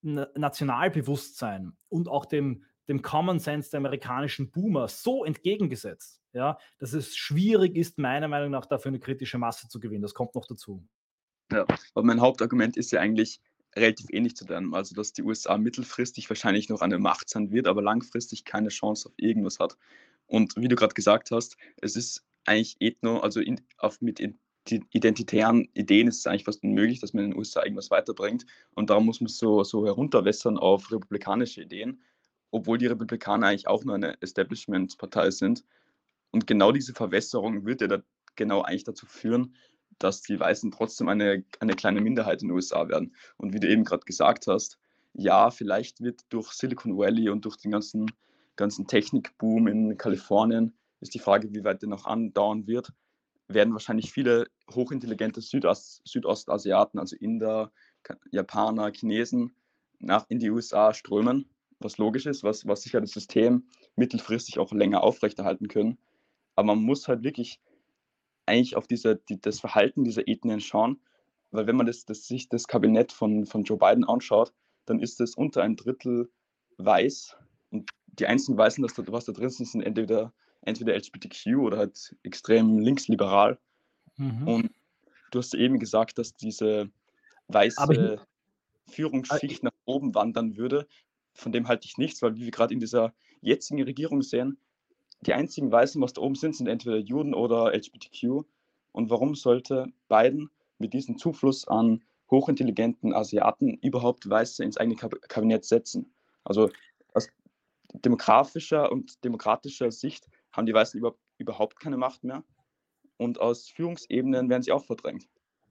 Nationalbewusstsein und auch dem, dem Common Sense der amerikanischen Boomer so entgegengesetzt, ja, dass es schwierig ist, meiner Meinung nach dafür eine kritische Masse zu gewinnen. Das kommt noch dazu. Ja, aber mein Hauptargument ist ja eigentlich relativ ähnlich zu deinem, also dass die U S A mittelfristig wahrscheinlich noch eine Macht sein wird, aber langfristig keine Chance auf irgendwas hat. Und wie du gerade gesagt hast, es ist eigentlich ethno, also in, auf, mit identitären Ideen ist es eigentlich fast unmöglich, dass man in den U S A irgendwas weiterbringt. Und darum muss man es so, so herunterwässern auf republikanische Ideen, obwohl die Republikaner eigentlich auch nur eine Establishment-Partei sind. Und genau diese Verwässerung wird ja da genau eigentlich dazu führen, dass die Weißen trotzdem eine, eine kleine Minderheit in den U S A werden. Und wie du eben gerade gesagt hast, ja, vielleicht wird durch Silicon Valley und durch den ganzen, ganzen Technikboom in Kalifornien, ist die Frage, wie weit der noch andauern wird, werden wahrscheinlich viele hochintelligente Südost Südostasiaten, also Inder, Ka Japaner, Chinesen, nach in die U S A strömen, was logisch ist, was was sicher das System mittelfristig auch länger aufrechterhalten können. Aber man muss halt wirklich eigentlich auf diese die das Verhalten dieser Ethnien schauen, weil wenn man das das sich das Kabinett von von Joe Biden anschaut, dann ist es unter ein Drittel weiß und die einzigen Weißen, das da was da drin sind, sind entweder entweder L G B T Q oder halt extrem linksliberal. Mhm. Und du hast ja eben gesagt, dass diese Aber hier, weiße äh, Führungsschicht nach oben wandern würde. Von dem halte ich nichts, weil wie wir gerade in dieser jetzigen Regierung sehen, die einzigen Weißen, was da oben sind, sind entweder Juden oder L G B T Q. Und warum sollte Biden mit diesem Zufluss an hochintelligenten Asiaten überhaupt Weiße ins eigene Kab Kabinett setzen? Also aus demografischer und demokratischer Sicht haben die Weißen über, überhaupt keine Macht mehr und aus Führungsebenen werden sie auch verdrängt.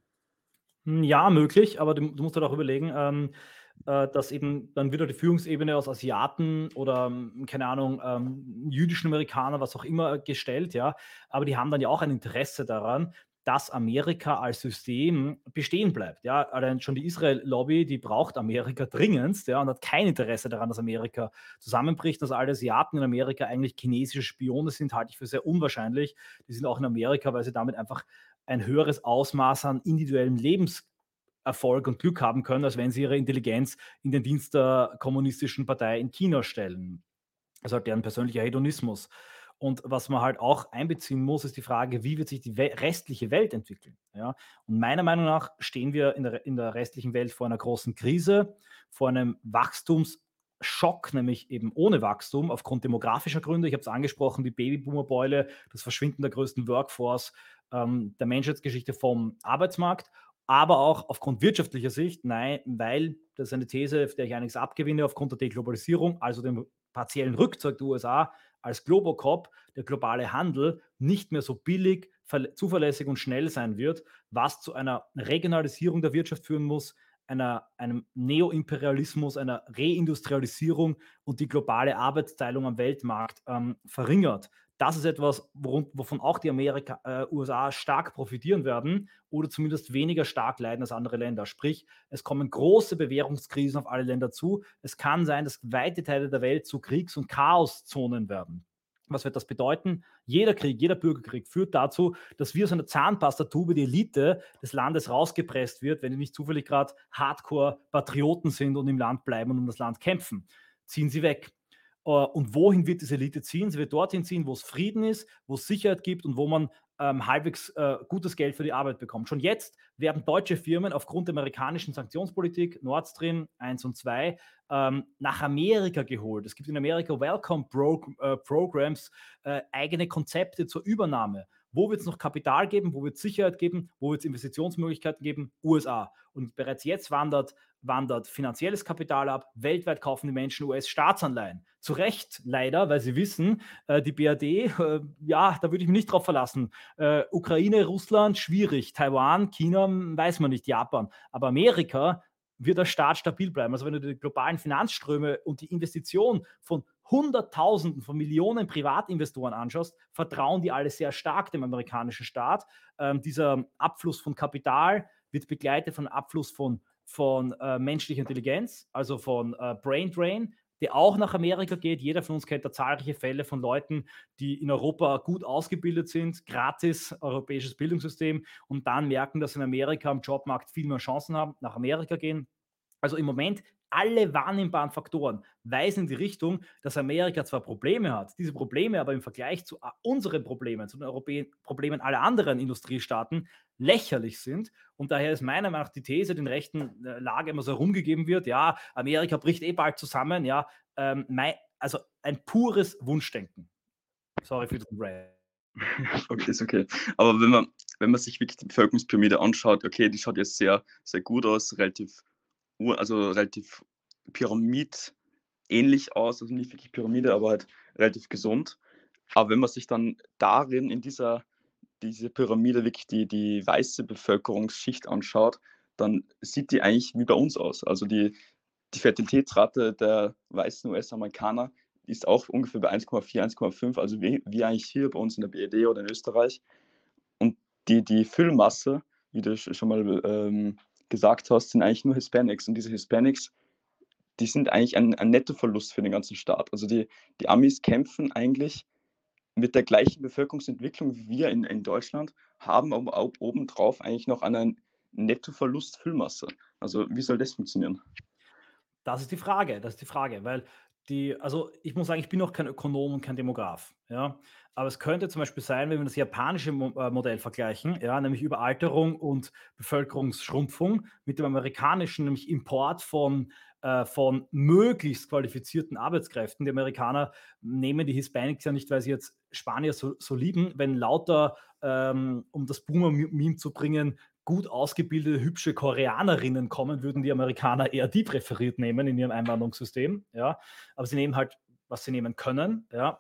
hm, ja, möglich, aber du du musst halt auch überlegen, ähm, äh, dass eben dann wieder die Führungsebene aus Asiaten oder, hm, keine Ahnung, ähm, jüdischen Amerikanern, was auch immer, gestellt, ja. Aber die haben dann ja auch ein Interesse daran, dass Amerika als System bestehen bleibt, ja. Allein schon die Israel-Lobby, die braucht Amerika dringendst, ja, und hat kein Interesse daran, dass Amerika zusammenbricht. Dass alle Asiaten in Amerika eigentlich chinesische Spione sind, halte ich für sehr unwahrscheinlich. Die sind auch in Amerika, weil sie damit einfach ein höheres Ausmaß an individuellem Lebenserfolg und Glück haben können, als wenn sie ihre Intelligenz in den Dienst der kommunistischen Partei in China stellen. Das ist halt deren persönlicher Hedonismus. Und was man halt auch einbeziehen muss, ist die Frage, wie wird sich die we restliche Welt entwickeln? Ja? Und meiner Meinung nach stehen wir in der, in der restlichen Welt vor einer großen Krise, vor einem Wachstumsschock, nämlich eben ohne Wachstum, aufgrund demografischer Gründe. Ich habe es angesprochen, die Babyboomerbeule, das Verschwinden der größten Workforce ähm, der Menschheitsgeschichte vom Arbeitsmarkt, aber auch aufgrund wirtschaftlicher Sicht, nein, weil, das ist eine These, auf der ich einiges abgewinne, aufgrund der Deglobalisierung, also dem partiellen Rückzug der U S A als Globocop, der globale Handel nicht mehr so billig, zuverlässig und schnell sein wird, was zu einer Regionalisierung der Wirtschaft führen muss, einer, einem Neoimperialismus, einer Reindustrialisierung und die globale Arbeitsteilung am Weltmarkt ähm, verringert. Das ist etwas, worum, wovon auch die Amerika, äh, U S A stark profitieren werden oder zumindest weniger stark leiden als andere Länder. Sprich, es kommen große Bewährungskrisen auf alle Länder zu. Es kann sein, dass weite Teile der Welt zu Kriegs- und Chaoszonen werden. Was wird das bedeuten? Jeder Krieg, jeder Bürgerkrieg führt dazu, dass wie aus einer Zahnpastatube die Elite des Landes rausgepresst wird, wenn die nicht zufällig gerade Hardcore-Patrioten sind und im Land bleiben und um das Land kämpfen. Ziehen sie weg. Äh, Und wohin wird diese Elite ziehen? Sie wird dorthin ziehen, wo es Frieden ist, wo es Sicherheit gibt und wo man ähm, halbwegs äh, gutes Geld für die Arbeit bekommt. Schon jetzt werden deutsche Firmen aufgrund der amerikanischen Sanktionspolitik, Nord Stream eins und zwei, ähm, nach Amerika geholt. Es gibt in Amerika Welcome Pro äh, Programs, äh, eigene Konzepte zur Übernahme. Wo wird es noch Kapital geben? Wo wird es Sicherheit geben? Wo wird es Investitionsmöglichkeiten geben? U S A. Und bereits jetzt wandert wandert finanzielles Kapital ab. Weltweit kaufen die Menschen U S-Staatsanleihen. Zu Recht leider, weil sie wissen, äh, die B R D, äh, ja, da würde ich mich nicht drauf verlassen. Äh, Ukraine, Russland, schwierig. Taiwan, China, weiß man nicht, Japan. Aber Amerika wird der Staat stabil bleiben. Also wenn du die globalen Finanzströme und die Investition von Hunderttausenden, von Millionen Privatinvestoren anschaust, vertrauen die alle sehr stark dem amerikanischen Staat. Ähm, dieser Abfluss von Kapital wird begleitet von Abfluss von von äh, menschlicher Intelligenz, also von äh, Brain Drain, der auch nach Amerika geht. Jeder von uns kennt da zahlreiche Fälle von Leuten, die in Europa gut ausgebildet sind, gratis europäisches Bildungssystem und dann merken, dass sie in Amerika am Jobmarkt viel mehr Chancen haben, nach Amerika gehen. Also im Moment alle wahrnehmbaren Faktoren weisen in die Richtung, dass Amerika zwar Probleme hat, diese Probleme aber im Vergleich zu äh, unseren Problemen, zu den Europä Problemen aller anderen Industriestaaten lächerlich sind. Und daher ist meiner Meinung nach die These, die in rechten äh, Lage immer so herumgegeben wird, ja, Amerika bricht eh bald zusammen, ja, ähm, mei also ein pures Wunschdenken. Sorry für den Rant. Okay, ist okay. Aber wenn man, wenn man sich wirklich die Bevölkerungspyramide anschaut, okay, die schaut jetzt sehr, sehr gut aus, relativ, ur- also relativ pyramidähnlich aus, also nicht wirklich Pyramide, aber halt relativ gesund. Aber wenn man sich dann darin, in dieser diese Pyramide wirklich die, die weiße Bevölkerungsschicht anschaut, dann sieht die eigentlich wie bei uns aus. Also die, die Fertilitätsrate der weißen U S-Amerikaner ist auch ungefähr bei eins Komma vier, eins Komma fünf, also wie, wie eigentlich hier bei uns in der B R D oder in Österreich. Und die, die Füllmasse, wie du sch- schon mal ähm, gesagt hast, sind eigentlich nur Hispanics. Und diese Hispanics, die sind eigentlich ein, ein Nettoverlust für den ganzen Staat. Also die, die Amis kämpfen eigentlich mit der gleichen Bevölkerungsentwicklung wie wir in, in Deutschland, haben aber auch obendrauf eigentlich noch einen Nettoverlust Füllmasse. Also wie soll das funktionieren? Das ist die Frage, das ist die Frage, weil die also, ich muss sagen, ich bin auch kein Ökonom und kein Demograf, ja? Aber es könnte zum Beispiel sein, wenn wir das japanische Mo äh, Modell vergleichen, ja, nämlich Überalterung und Bevölkerungsschrumpfung mit dem amerikanischen, nämlich Import von äh, von möglichst qualifizierten Arbeitskräften. Die Amerikaner nehmen die Hispanics ja nicht, weil sie jetzt Spanier so so lieben, wenn lauter, ähm, um das Boomer-Meme zu bringen, gut ausgebildete, hübsche Koreanerinnen kommen, würden die Amerikaner eher die präferiert nehmen in ihrem Einwanderungssystem. Ja? Aber sie nehmen halt, was sie nehmen können. Ja?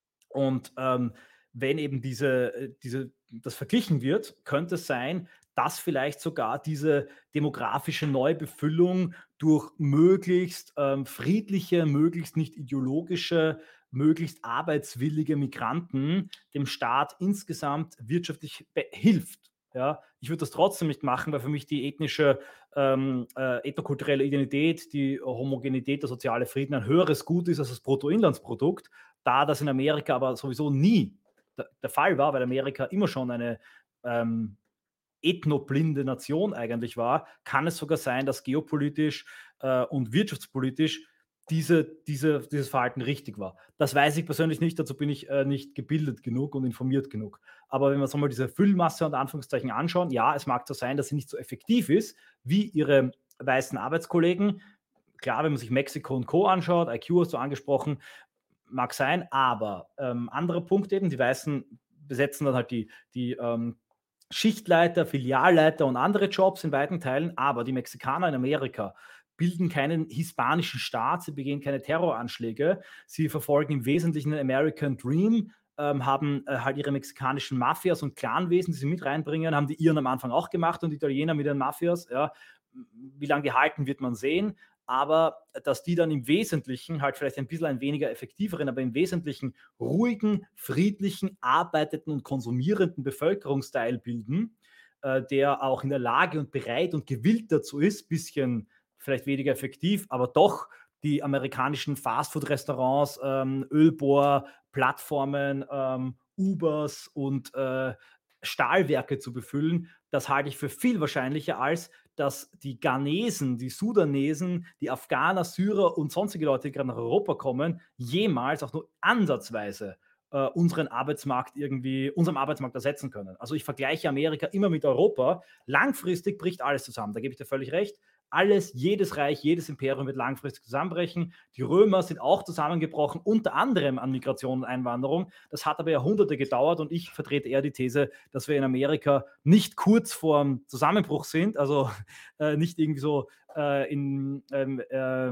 Und ähm, wenn eben diese, äh, diese, das verglichen wird, könnte es sein, dass vielleicht sogar diese demografische Neubefüllung durch möglichst ähm, friedliche, möglichst nicht ideologische, möglichst arbeitswillige Migranten dem Staat insgesamt wirtschaftlich hilft. Ja, ich würde das trotzdem nicht machen, weil für mich die ethnische, ähm, äh, ethnokulturelle Identität, die Homogenität, der soziale Frieden ein höheres Gut ist als das Bruttoinlandsprodukt. Da das in Amerika aber sowieso nie der, der Fall war, weil Amerika immer schon eine ähm, ethnoblinde Nation eigentlich war, kann es sogar sein, dass geopolitisch äh, und wirtschaftspolitisch diese, diese, dieses Verhalten richtig war. Das weiß ich persönlich nicht, dazu bin ich äh, nicht gebildet genug und informiert genug. Aber wenn wir uns mal diese Füllmasse unter Anführungszeichen anschauen, ja, es mag so sein, dass sie nicht so effektiv ist wie ihre weißen Arbeitskollegen. Klar, wenn man sich Mexiko und Co. anschaut, I Q hast du angesprochen, mag sein, aber ähm, anderer Punkt eben, die Weißen besetzen dann halt die, die ähm, Schichtleiter, Filialleiter und andere Jobs in weiten Teilen, aber die Mexikaner in Amerika bilden keinen hispanischen Staat, sie begehen keine Terroranschläge, sie verfolgen im Wesentlichen den American Dream, ähm, haben äh, halt ihre mexikanischen Mafias und Clanwesen, die sie mit reinbringen, haben die Iren am Anfang auch gemacht und die Italiener mit den Mafias. Ja. Wie lange die halten, wird man sehen. Aber dass die dann im Wesentlichen halt vielleicht ein bisschen einen weniger effektiveren, aber im Wesentlichen ruhigen, friedlichen, arbeitenden und konsumierenden Bevölkerungsteil bilden, äh, der auch in der Lage und bereit und gewillt dazu ist, bisschen vielleicht weniger effektiv, aber doch die amerikanischen Fastfood-Restaurants, ähm, Ölbohr, Plattformen, ähm, Ubers und äh, Stahlwerke zu befüllen, das halte ich für viel wahrscheinlicher als dass die Ghanesen, die Sudanesen, die Afghaner, Syrer und sonstige Leute, die gerade nach Europa kommen, jemals auch nur ansatzweise äh, unseren Arbeitsmarkt irgendwie, unserem Arbeitsmarkt ersetzen können. Also ich vergleiche Amerika immer mit Europa. Langfristig bricht alles zusammen. Da gebe ich dir völlig recht. Alles, jedes Reich, jedes Imperium wird langfristig zusammenbrechen. Die Römer sind auch zusammengebrochen, unter anderem an Migration und Einwanderung. Das hat aber Jahrhunderte gedauert und ich vertrete eher die These, dass wir in Amerika nicht kurz vorm Zusammenbruch sind, also äh, nicht irgendwie so äh, in ähm, äh,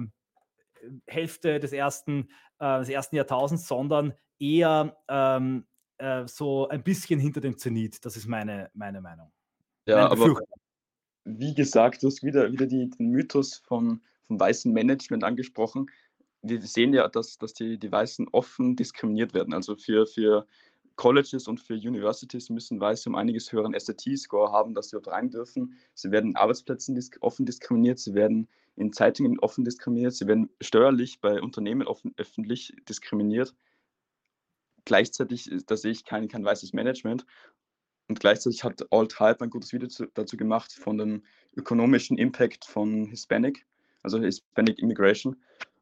Hälfte des ersten, äh, des ersten Jahrtausends, sondern eher ähm, äh, so ein bisschen hinter dem Zenit. Das ist meine, meine Meinung. Ja, Meine aber Befürchtung. wie gesagt, du hast wieder, wieder die, den Mythos vom, vom weißen Management angesprochen. Wir sehen ja, dass, dass die, die Weißen offen diskriminiert werden. Also für, für Colleges und für Universities müssen Weiße um einiges höheren S A T-Score haben, dass sie dort rein dürfen. Sie werden in Arbeitsplätzen disk offen diskriminiert, sie werden in Zeitungen offen diskriminiert, sie werden steuerlich bei Unternehmen offen, öffentlich diskriminiert. Gleichzeitig, da sehe ich kein, kein weißes Management. Und gleichzeitig hat Alt Hype ein gutes Video zu, dazu gemacht von dem ökonomischen Impact von Hispanic, also Hispanic Immigration.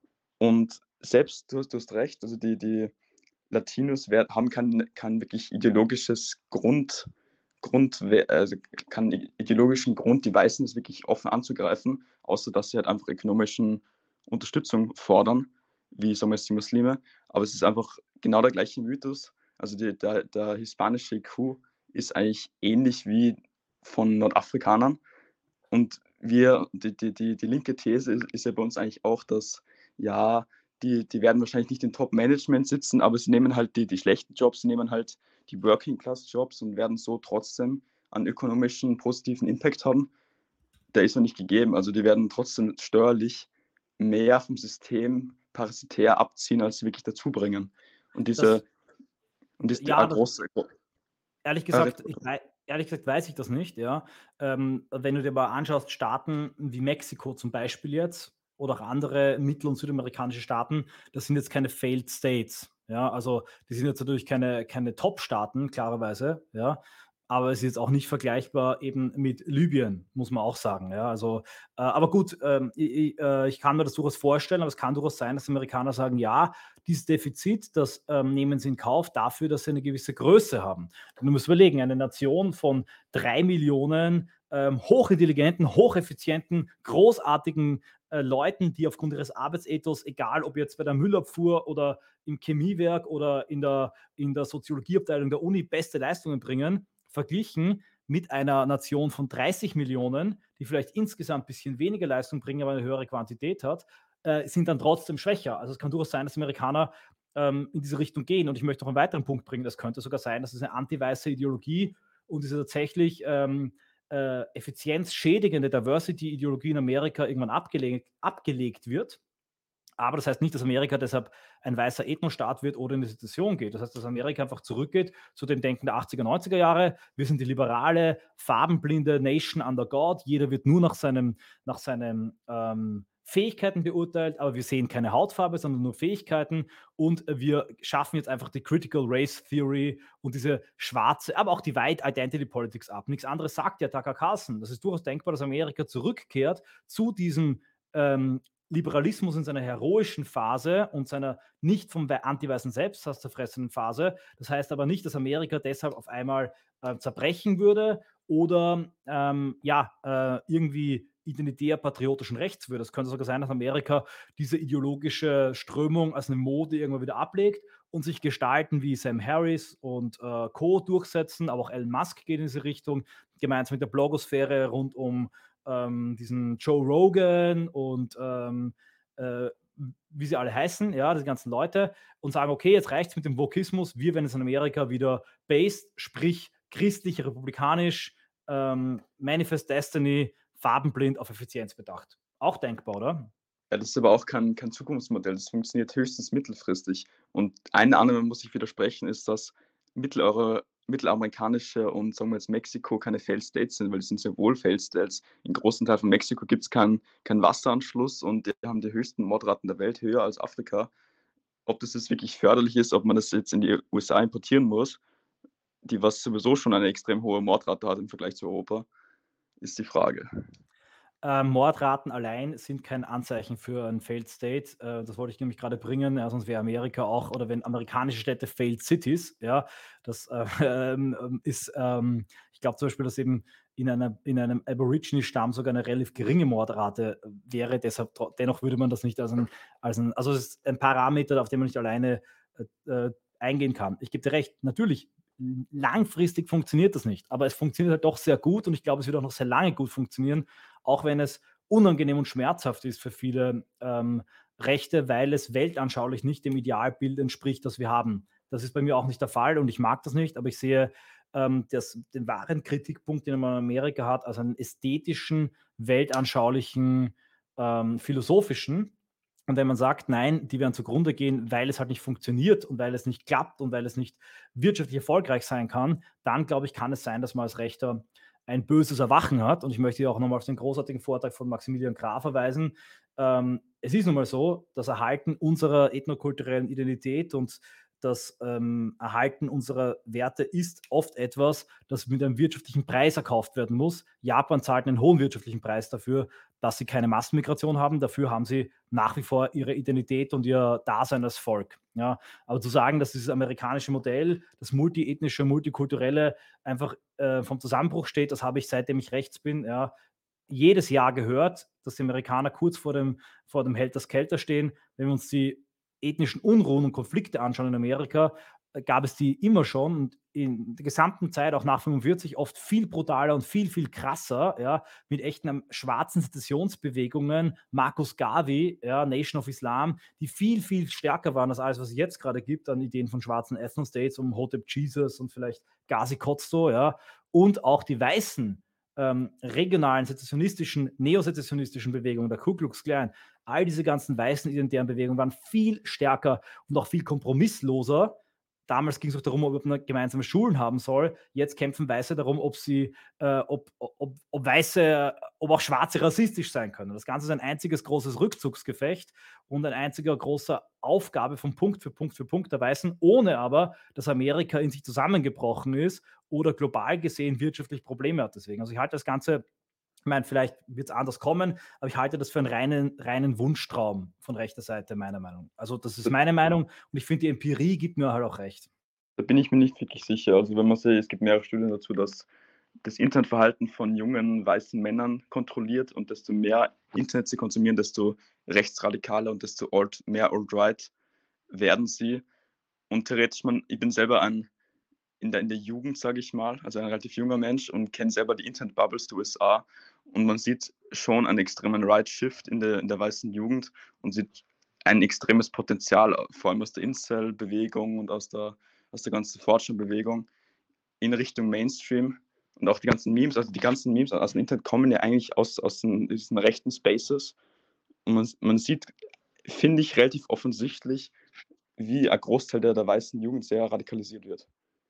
Und selbst, du hast, du hast recht, also die, die Latinos werden, haben kein, kein wirklich ideologisches Grund, Grund, also keinen ideologischen Grund, die Weißen es wirklich offen anzugreifen, außer dass sie halt einfach ökonomischen Unterstützung fordern, wie sagen wir es die Muslime. Aber es ist einfach genau der gleiche Mythos. Also die, der, der hispanische I Q ist eigentlich ähnlich wie von Nordafrikanern. Und wir, die, die, die, die linke These ist, ist ja bei uns eigentlich auch, dass ja, die, die werden wahrscheinlich nicht im Top-Management sitzen, aber sie nehmen halt die, die schlechten Jobs, sie nehmen halt die Working-Class-Jobs und werden so trotzdem einen ökonomischen positiven Impact haben. Der ist noch nicht gegeben. Also die werden trotzdem steuerlich mehr vom System parasitär abziehen, als sie wirklich dazu bringen. Und Das, diese und diese ja, das, große ehrlich gesagt, ich, wei- Ehrlich gesagt weiß ich das nicht, ja. Ähm, wenn du dir mal anschaust, Staaten wie Mexiko zum Beispiel jetzt oder auch andere mittel- und südamerikanische Staaten, das sind jetzt keine Failed States, ja. Also, die sind jetzt natürlich keine keine Top-Staaten, klarerweise, ja, aber es ist jetzt auch nicht vergleichbar eben mit Libyen, muss man auch sagen, ja. Also, äh, aber gut, ähm, i i äh, ich kann mir das durchaus vorstellen, aber es kann durchaus sein, dass die Amerikaner sagen: „Ja, dieses Defizit, das, ähm, nehmen sie in Kauf dafür, dass sie eine gewisse Größe haben.“ Du musst überlegen, eine Nation von drei Millionen ähm, hochintelligenten, hocheffizienten, großartigen äh, Leuten, die aufgrund ihres Arbeitsethos, egal ob jetzt bei der Müllabfuhr oder im Chemiewerk oder in der, in der Soziologieabteilung der Uni beste Leistungen bringen, verglichen mit einer Nation von dreißig Millionen, die vielleicht insgesamt ein bisschen weniger Leistung bringen, aber eine höhere Quantität hat, äh, sind dann trotzdem schwächer. Also es kann durchaus sein, dass Amerikaner ähm, in diese Richtung gehen. Und ich möchte noch einen weiteren Punkt bringen. Das könnte sogar sein, dass es eine anti-weiße Ideologie und diese tatsächlich ähm, äh, effizienzschädigende Diversity-Ideologie in Amerika irgendwann abgelegt, abgelegt wird. Aber das heißt nicht, dass Amerika deshalb ein weißer Ethnostaat wird oder in die Situation geht. Das heißt, dass Amerika einfach zurückgeht zu dem Denken der achtziger, neunziger Jahre. Wir sind die liberale, farbenblinde Nation under God. Jeder wird nur nach seinen nach seinem, ähm, Fähigkeiten beurteilt, aber wir sehen keine Hautfarbe, sondern nur Fähigkeiten. Und wir schaffen jetzt einfach die Critical Race Theory und diese schwarze, aber auch die White Identity Politics ab. Nichts anderes sagt ja Tucker Carlson. Das ist durchaus denkbar, dass Amerika zurückkehrt zu diesem ähm, Liberalismus in seiner heroischen Phase und seiner nicht vom anti-weißen Selbsthass zerfressenen Phase. Das heißt aber nicht, dass Amerika deshalb auf einmal äh, zerbrechen würde oder ähm, ja, äh, irgendwie identitär patriotischen Rechts würde. Es könnte sogar sein, dass Amerika diese ideologische Strömung als eine Mode irgendwann wieder ablegt und sich Gestalten wie Sam Harris und äh, Co. durchsetzen, aber auch Elon Musk geht in diese Richtung, gemeinsam mit der Blogosphäre rund um ähm, diesen Joe Rogan und ähm, äh, wie sie alle heißen, ja, die ganzen Leute, und sagen, okay, jetzt reicht es mit dem Vokismus, wir werden es in Amerika wieder based, sprich christlich, republikanisch, ähm, Manifest Destiny, farbenblind auf Effizienz bedacht. Auch denkbar, oder? Ja, das ist aber auch kein, kein Zukunftsmodell. Das funktioniert höchstens mittelfristig. Und eine Annahme muss ich widersprechen, ist, dass Mitteleuro mittelamerikanische und sagen wir jetzt Mexiko keine Failed States sind, weil die sind sehr wohl Failed States. In großen Teilen von Mexiko gibt es keinen keinen Wasseranschluss und die haben die höchsten Mordraten der Welt, höher als Afrika. Ob das jetzt wirklich förderlich ist, ob man das jetzt in die U S A importieren muss, die was sowieso schon eine extrem hohe Mordrate hat im Vergleich zu Europa, ist die Frage. Äh, Mordraten allein sind kein Anzeichen für ein Failed State. Äh, das wollte ich nämlich gerade bringen. Ja, sonst wäre Amerika auch, oder wenn amerikanische Städte Failed Cities, ja, das äh, ähm, ist, ähm, ich glaube zum Beispiel, dass eben in, einer, in einem Aborigine-Stamm sogar eine relativ geringe Mordrate wäre. Deshalb dennoch würde man das nicht als ein, als ein, also es ist ein Parameter, auf den man nicht alleine äh, äh, eingehen kann. Ich gebe dir recht, natürlich, langfristig funktioniert das nicht, aber es funktioniert halt doch sehr gut und ich glaube, es wird auch noch sehr lange gut funktionieren, auch wenn es unangenehm und schmerzhaft ist für viele ähm, Rechte, weil es weltanschaulich nicht dem Idealbild entspricht, das wir haben. Das ist bei mir auch nicht der Fall und ich mag das nicht, aber ich sehe ähm, das, den wahren Kritikpunkt, den man in Amerika hat, als einen ästhetischen, weltanschaulichen, ähm, philosophischen. Und wenn man sagt, nein, die werden zugrunde gehen, weil es halt nicht funktioniert und weil es nicht klappt und weil es nicht wirtschaftlich erfolgreich sein kann, dann glaube ich, kann es sein, dass man als Rechter ein böses Erwachen hat. Und ich möchte hier auch nochmal auf den großartigen Vortrag von Maximilian Graf verweisen. Ähm, es ist nun mal so, das Erhalten unserer ethnokulturellen Identität und das ähm, Erhalten unserer Werte ist oft etwas, das mit einem wirtschaftlichen Preis erkauft werden muss. Japan zahlt einen hohen wirtschaftlichen Preis dafür, dass sie keine Massenmigration haben. Dafür haben sie nach wie vor ihre Identität und ihr Dasein als Volk. Ja, aber zu sagen, dass dieses amerikanische Modell, das multiethnische, multikulturelle, einfach äh, vom Zusammenbruch steht, das habe ich, seitdem ich rechts bin, ja, jedes Jahr gehört, dass die Amerikaner kurz vor dem, vor dem Helter Skelter stehen. Wenn wir uns die ethnischen Unruhen und Konflikte anschauen in Amerika, äh, gab es die immer schon und in der gesamten Zeit, auch nach fünfundvierzig, oft viel brutaler und viel, viel krasser, ja, mit echten ähm, schwarzen Sezessionsbewegungen, Marcus Garvey, ja, Nation of Islam, die viel, viel stärker waren als alles, was es jetzt gerade gibt an Ideen von schwarzen Ethno-States, um Hotep Jesus und vielleicht Gazi Kotzto, ja, und auch die weißen ähm, regionalen sezessionistischen, neosezessionistischen Bewegungen, der Ku Klux Klan, all diese ganzen weißen identitären Bewegungen waren viel stärker und auch viel kompromissloser, damals ging es auch darum, ob man gemeinsame Schulen haben soll. Jetzt kämpfen Weiße darum, ob sie, äh, ob, ob, ob Weiße, ob auch Schwarze rassistisch sein können. Das Ganze ist ein einziges großes Rückzugsgefecht und ein einziger großer Aufgabe von Punkt für Punkt für Punkt der Weißen, ohne aber, dass Amerika in sich zusammengebrochen ist oder global gesehen wirtschaftlich Probleme hat deswegen. Also ich halte das Ganze, ich meine, vielleicht wird es anders kommen, aber ich halte das für einen reinen, reinen Wunschtraum von rechter Seite, meiner Meinung nach. Also das ist Da, meine Meinung und ich finde, die Empirie gibt mir halt auch recht. da bin ich mir nicht wirklich sicher. Also wenn man sieht, es gibt mehrere Studien dazu, dass das Internetverhalten von jungen weißen Männern kontrolliert und desto mehr Internet sie konsumieren, desto rechtsradikaler und desto alt, mehr alt-right werden sie. Und theoretisch, man, ich bin selber ein, in der, in der Jugend, sage ich mal, also ein relativ junger Mensch und kenne selber die Internet-Bubbles der U S A. Und man sieht schon einen extremen Right-Shift in der, in der weißen Jugend und sieht ein extremes Potenzial, vor allem aus der Incel-Bewegung und aus der, aus der ganzen Fortune-Bewegung in Richtung Mainstream. Und auch die ganzen Memes, also die ganzen Memes aus dem Internet kommen ja eigentlich aus, aus den, diesen rechten Spaces. Und man, man sieht, finde ich, relativ offensichtlich, wie ein Großteil der, der weißen Jugend sehr radikalisiert wird.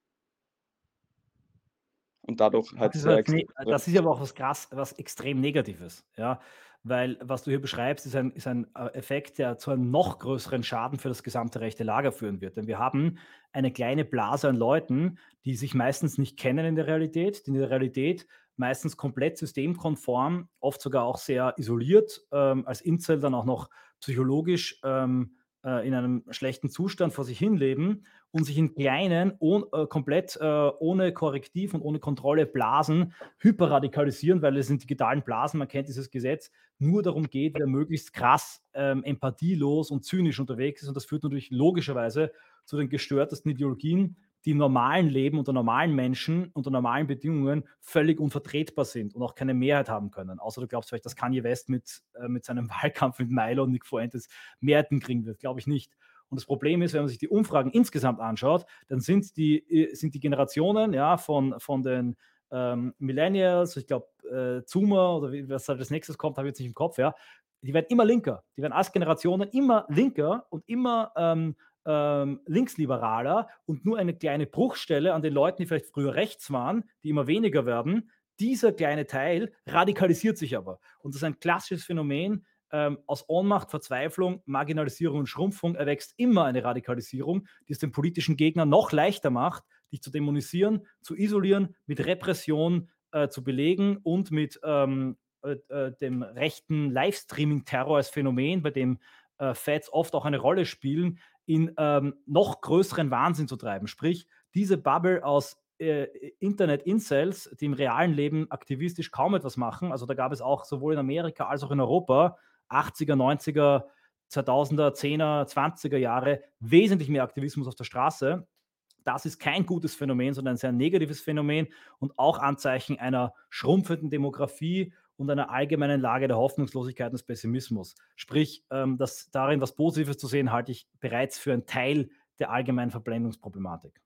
Und dadurch Das halt ist, sehr halt ne, extrem. das ist aber auch was krass, was extrem Negatives, ja. Weil was du hier beschreibst, ist ein, ist ein äh, Effekt, der zu einem noch größeren Schaden für das gesamte rechte Lager führen wird. Denn wir haben eine kleine Blase an Leuten, die sich meistens nicht kennen in der Realität, die in der Realität meistens komplett systemkonform, oft sogar auch sehr isoliert, ähm, als Incel dann auch noch psychologisch ähm, äh, in einem schlechten Zustand vor sich hin leben und sich in kleinen, ohn, äh, komplett äh, ohne Korrektiv und ohne Kontrolle Blasen hyperradikalisieren, weil es sind digitalen Blasen, man kennt dieses Gesetz, nur darum geht, wer möglichst krass ähm, empathielos und zynisch unterwegs ist. Und das führt natürlich logischerweise zu den gestörtesten Ideologien, die im normalen Leben unter normalen Menschen, unter normalen Bedingungen völlig unvertretbar sind und auch keine Mehrheit haben können. Außer du glaubst vielleicht, dass Kanye West mit, äh, mit seinem Wahlkampf mit Milo und Nick Fuentes Mehrheiten kriegen wird. Glaube ich nicht. Und das Problem ist, wenn man sich die Umfragen insgesamt anschaut, dann sind die, äh, sind die Generationen ja, von, von den ähm, Millennials, ich glaube, äh, Zoomer oder wie, was halt als nächstes kommt, habe ich jetzt nicht im Kopf, ja, die werden immer linker. Die werden als Generationen immer linker und immer ähm, ähm, linksliberaler und nur eine kleine Bruchstelle an den Leuten, die vielleicht früher rechts waren, die immer weniger werden. Dieser kleine Teil radikalisiert sich aber. Und das ist ein klassisches Phänomen, ähm, aus Ohnmacht, Verzweiflung, Marginalisierung und Schrumpfung erwächst immer eine Radikalisierung, die es den politischen Gegnern noch leichter macht, dich zu dämonisieren, zu isolieren, mit Repression äh, zu belegen und mit ähm, äh, äh, dem rechten Livestreaming-Terror als Phänomen, bei dem äh, Feds oft auch eine Rolle spielen, in ähm, noch größeren Wahnsinn zu treiben. Sprich, diese Bubble aus äh, Internet-Incels, die im realen Leben aktivistisch kaum etwas machen, also da gab es auch sowohl in Amerika als auch in Europa achtziger, neunziger, zweitausender, zehner, zwanziger Jahre wesentlich mehr Aktivismus auf der Straße. Das ist kein gutes Phänomen, sondern ein sehr negatives Phänomen und auch Anzeichen einer schrumpfenden Demografie und einer allgemeinen Lage der Hoffnungslosigkeit und des Pessimismus. Sprich, ähm, das darin was Positives zu sehen, halte ich bereits für einen Teil der allgemeinen Verblendungsproblematik.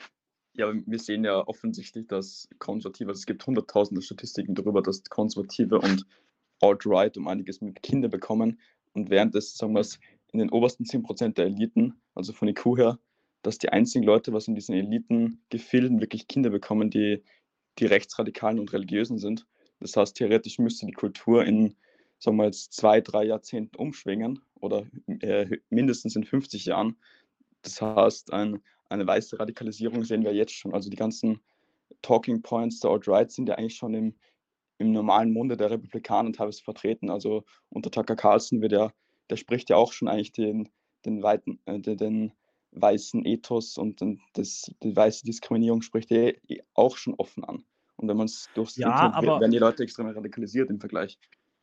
Ja, wir sehen ja offensichtlich, dass Konservative, also es gibt hunderttausende Statistiken darüber, dass Konservative und Alt-Right um einiges mit Kinder bekommen. Und während es, sagen wir es, in den obersten zehn Prozent der Eliten, also von I Q her, dass die einzigen Leute, was in diesen Elitengefilden wirklich Kinder bekommen, die, die Rechtsradikalen und Religiösen sind. Das heißt, theoretisch müsste die Kultur in, sagen wir jetzt, zwei, drei Jahrzehnten umschwingen oder äh, mindestens in fünfzig Jahren. Das heißt, ein, eine weiße Radikalisierung sehen wir jetzt schon. Also die ganzen Talking Points der Alt-Right sind ja eigentlich schon im, im normalen Munde der Republikaner teilweise vertreten. Also unter Tucker Carlson wird ja, der spricht ja auch schon eigentlich den, den, weiten, äh, den, den weißen Ethos und den, das, die weiße Diskriminierung spricht er auch schon offen an. Und wenn man es durchs Ja, Internet, aber werden die Leute extrem radikalisiert im Vergleich.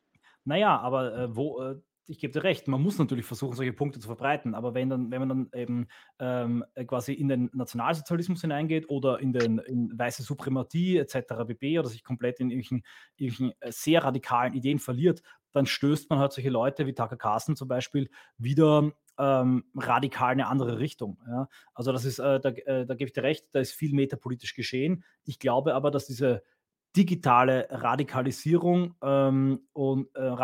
naja, aber äh, wo, äh, ich gebe dir recht, man muss natürlich versuchen, solche Punkte zu verbreiten. Aber wenn, dann, wenn man dann eben ähm, äh, quasi in den Nationalsozialismus hineingeht oder in den in weiße Suprematie et cetera pp. Oder sich komplett in irgendwelchen, irgendwelchen äh, sehr radikalen Ideen verliert, dann stößt man halt solche Leute wie Tucker Carlson zum Beispiel wieder ähm, radikal in eine andere Richtung. Ja? Also das ist, äh, da, äh, da gebe ich dir recht, da ist viel metapolitisch geschehen. Ich glaube aber, dass diese digitale Radikalisierung ähm, und äh,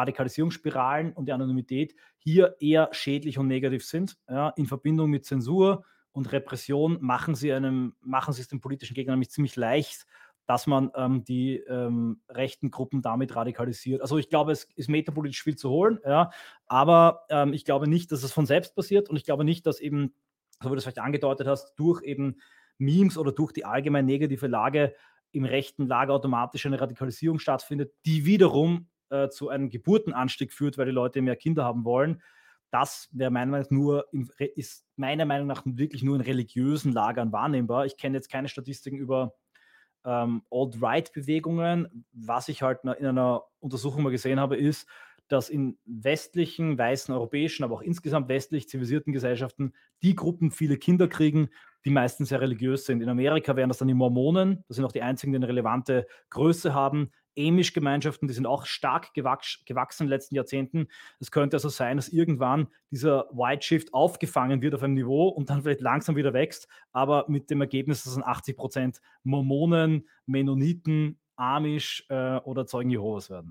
Radikalisierungsspiralen und die Anonymität hier eher schädlich und negativ sind, ja, in Verbindung mit Zensur und Repression machen sie einem machen sie es den politischen Gegnern nämlich ziemlich leicht, dass man, ähm, die, ähm, rechten Gruppen damit radikalisiert. Also, ich glaube, es ist metapolitisch viel zu holen, ja, aber, ähm, ich glaube nicht, dass es von selbst passiert und ich glaube nicht, dass eben, so wie du es vielleicht angedeutet hast, durch eben Memes oder durch die allgemein negative Lage im rechten Lager automatisch eine Radikalisierung stattfindet, die wiederum, äh, zu einem Geburtenanstieg führt, weil die Leute mehr Kinder haben wollen. Das wäre meiner Meinung nach nur in ist meiner Meinung nach wirklich nur in religiösen Lagern wahrnehmbar. Ich kenne jetzt keine Statistiken über ähm, Alt-Right-Bewegungen. Was ich halt in einer Untersuchung mal gesehen habe, ist, dass in westlichen, weißen, europäischen, aber auch insgesamt westlich zivilisierten Gesellschaften die Gruppen viele Kinder kriegen, die meistens sehr religiös sind. In Amerika wären das dann die Mormonen, das sind auch die einzigen, die eine relevante Größe haben. Amish-Gemeinschaften, die sind auch stark gewachs gewachsen in den letzten Jahrzehnten. Es könnte also sein, dass irgendwann dieser White Shift aufgefangen wird auf einem Niveau und dann vielleicht langsam wieder wächst, aber mit dem Ergebnis, dass dann achtzig Prozent Mormonen, Mennoniten, Amish äh, oder Zeugen Jehovas werden.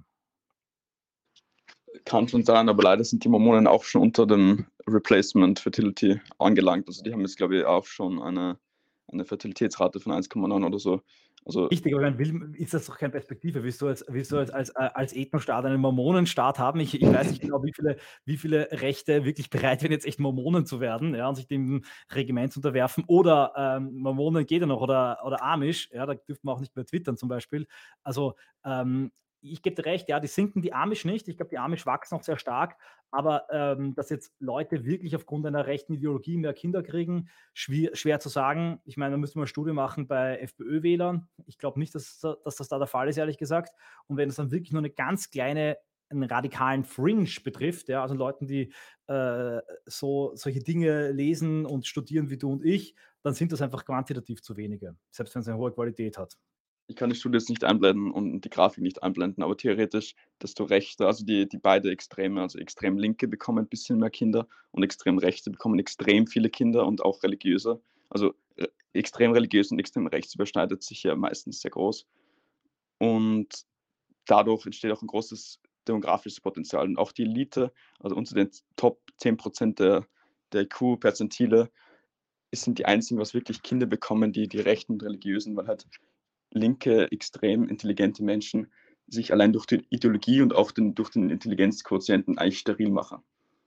Kann schon sein, aber leider sind die Mormonen auch schon unter dem Replacement Fertility angelangt. Also die haben jetzt, glaube ich, auch schon eine, eine Fertilitätsrate von eins Komma neun oder so. Also Richtig, aber ich will, ist das doch keine Perspektive? Willst du als, willst du als, als, äh, als Ethnostaat einen Mormonenstaat haben? Ich, ich weiß nicht genau, wie viele, wie viele Rechte wirklich bereit wären, jetzt echt Mormonen zu werden, ja, und sich dem Regiment zu unterwerfen. Oder ähm, Mormonen geht ja noch, oder, oder Amish, ja, da dürften wir auch nicht mehr twittern zum Beispiel. Also ähm, ich gebe dir recht, ja, die sinken die Amish nicht. Ich glaube, die Amish wachsen noch sehr stark, aber ähm, dass jetzt Leute wirklich aufgrund einer rechten Ideologie mehr Kinder kriegen, schwer, schwer zu sagen. Ich meine, da müsste man eine Studie machen bei FPÖ-Wählern. Ich glaube nicht, dass, dass das da der Fall ist, ehrlich gesagt. Und wenn es dann wirklich nur eine ganz kleine, einen radikalen Fringe betrifft, ja, also Leuten, die äh, so solche Dinge lesen und studieren wie du und ich, dann sind das einfach quantitativ zu wenige, selbst wenn es eine hohe Qualität hat. ich kann die Studie jetzt nicht einblenden und die Grafik nicht einblenden, aber theoretisch, desto rechter, also die, die beide Extreme, also extrem Linke bekommen ein bisschen mehr Kinder und extrem Rechte bekommen extrem viele Kinder und auch religiöse. Also äh, extrem religiös und extrem rechts überschneidet sich ja meistens sehr groß. Und dadurch entsteht auch ein großes demografisches Potenzial. Und auch die Elite, also unter den Top zehn Prozent der, der I Q-Perzentile, sind die einzigen, was wirklich Kinder bekommen, die, die Rechten und Religiösen, weil halt linke, extrem intelligente Menschen sich allein durch die Ideologie und auch den, durch den Intelligenzquotienten eigentlich steril machen.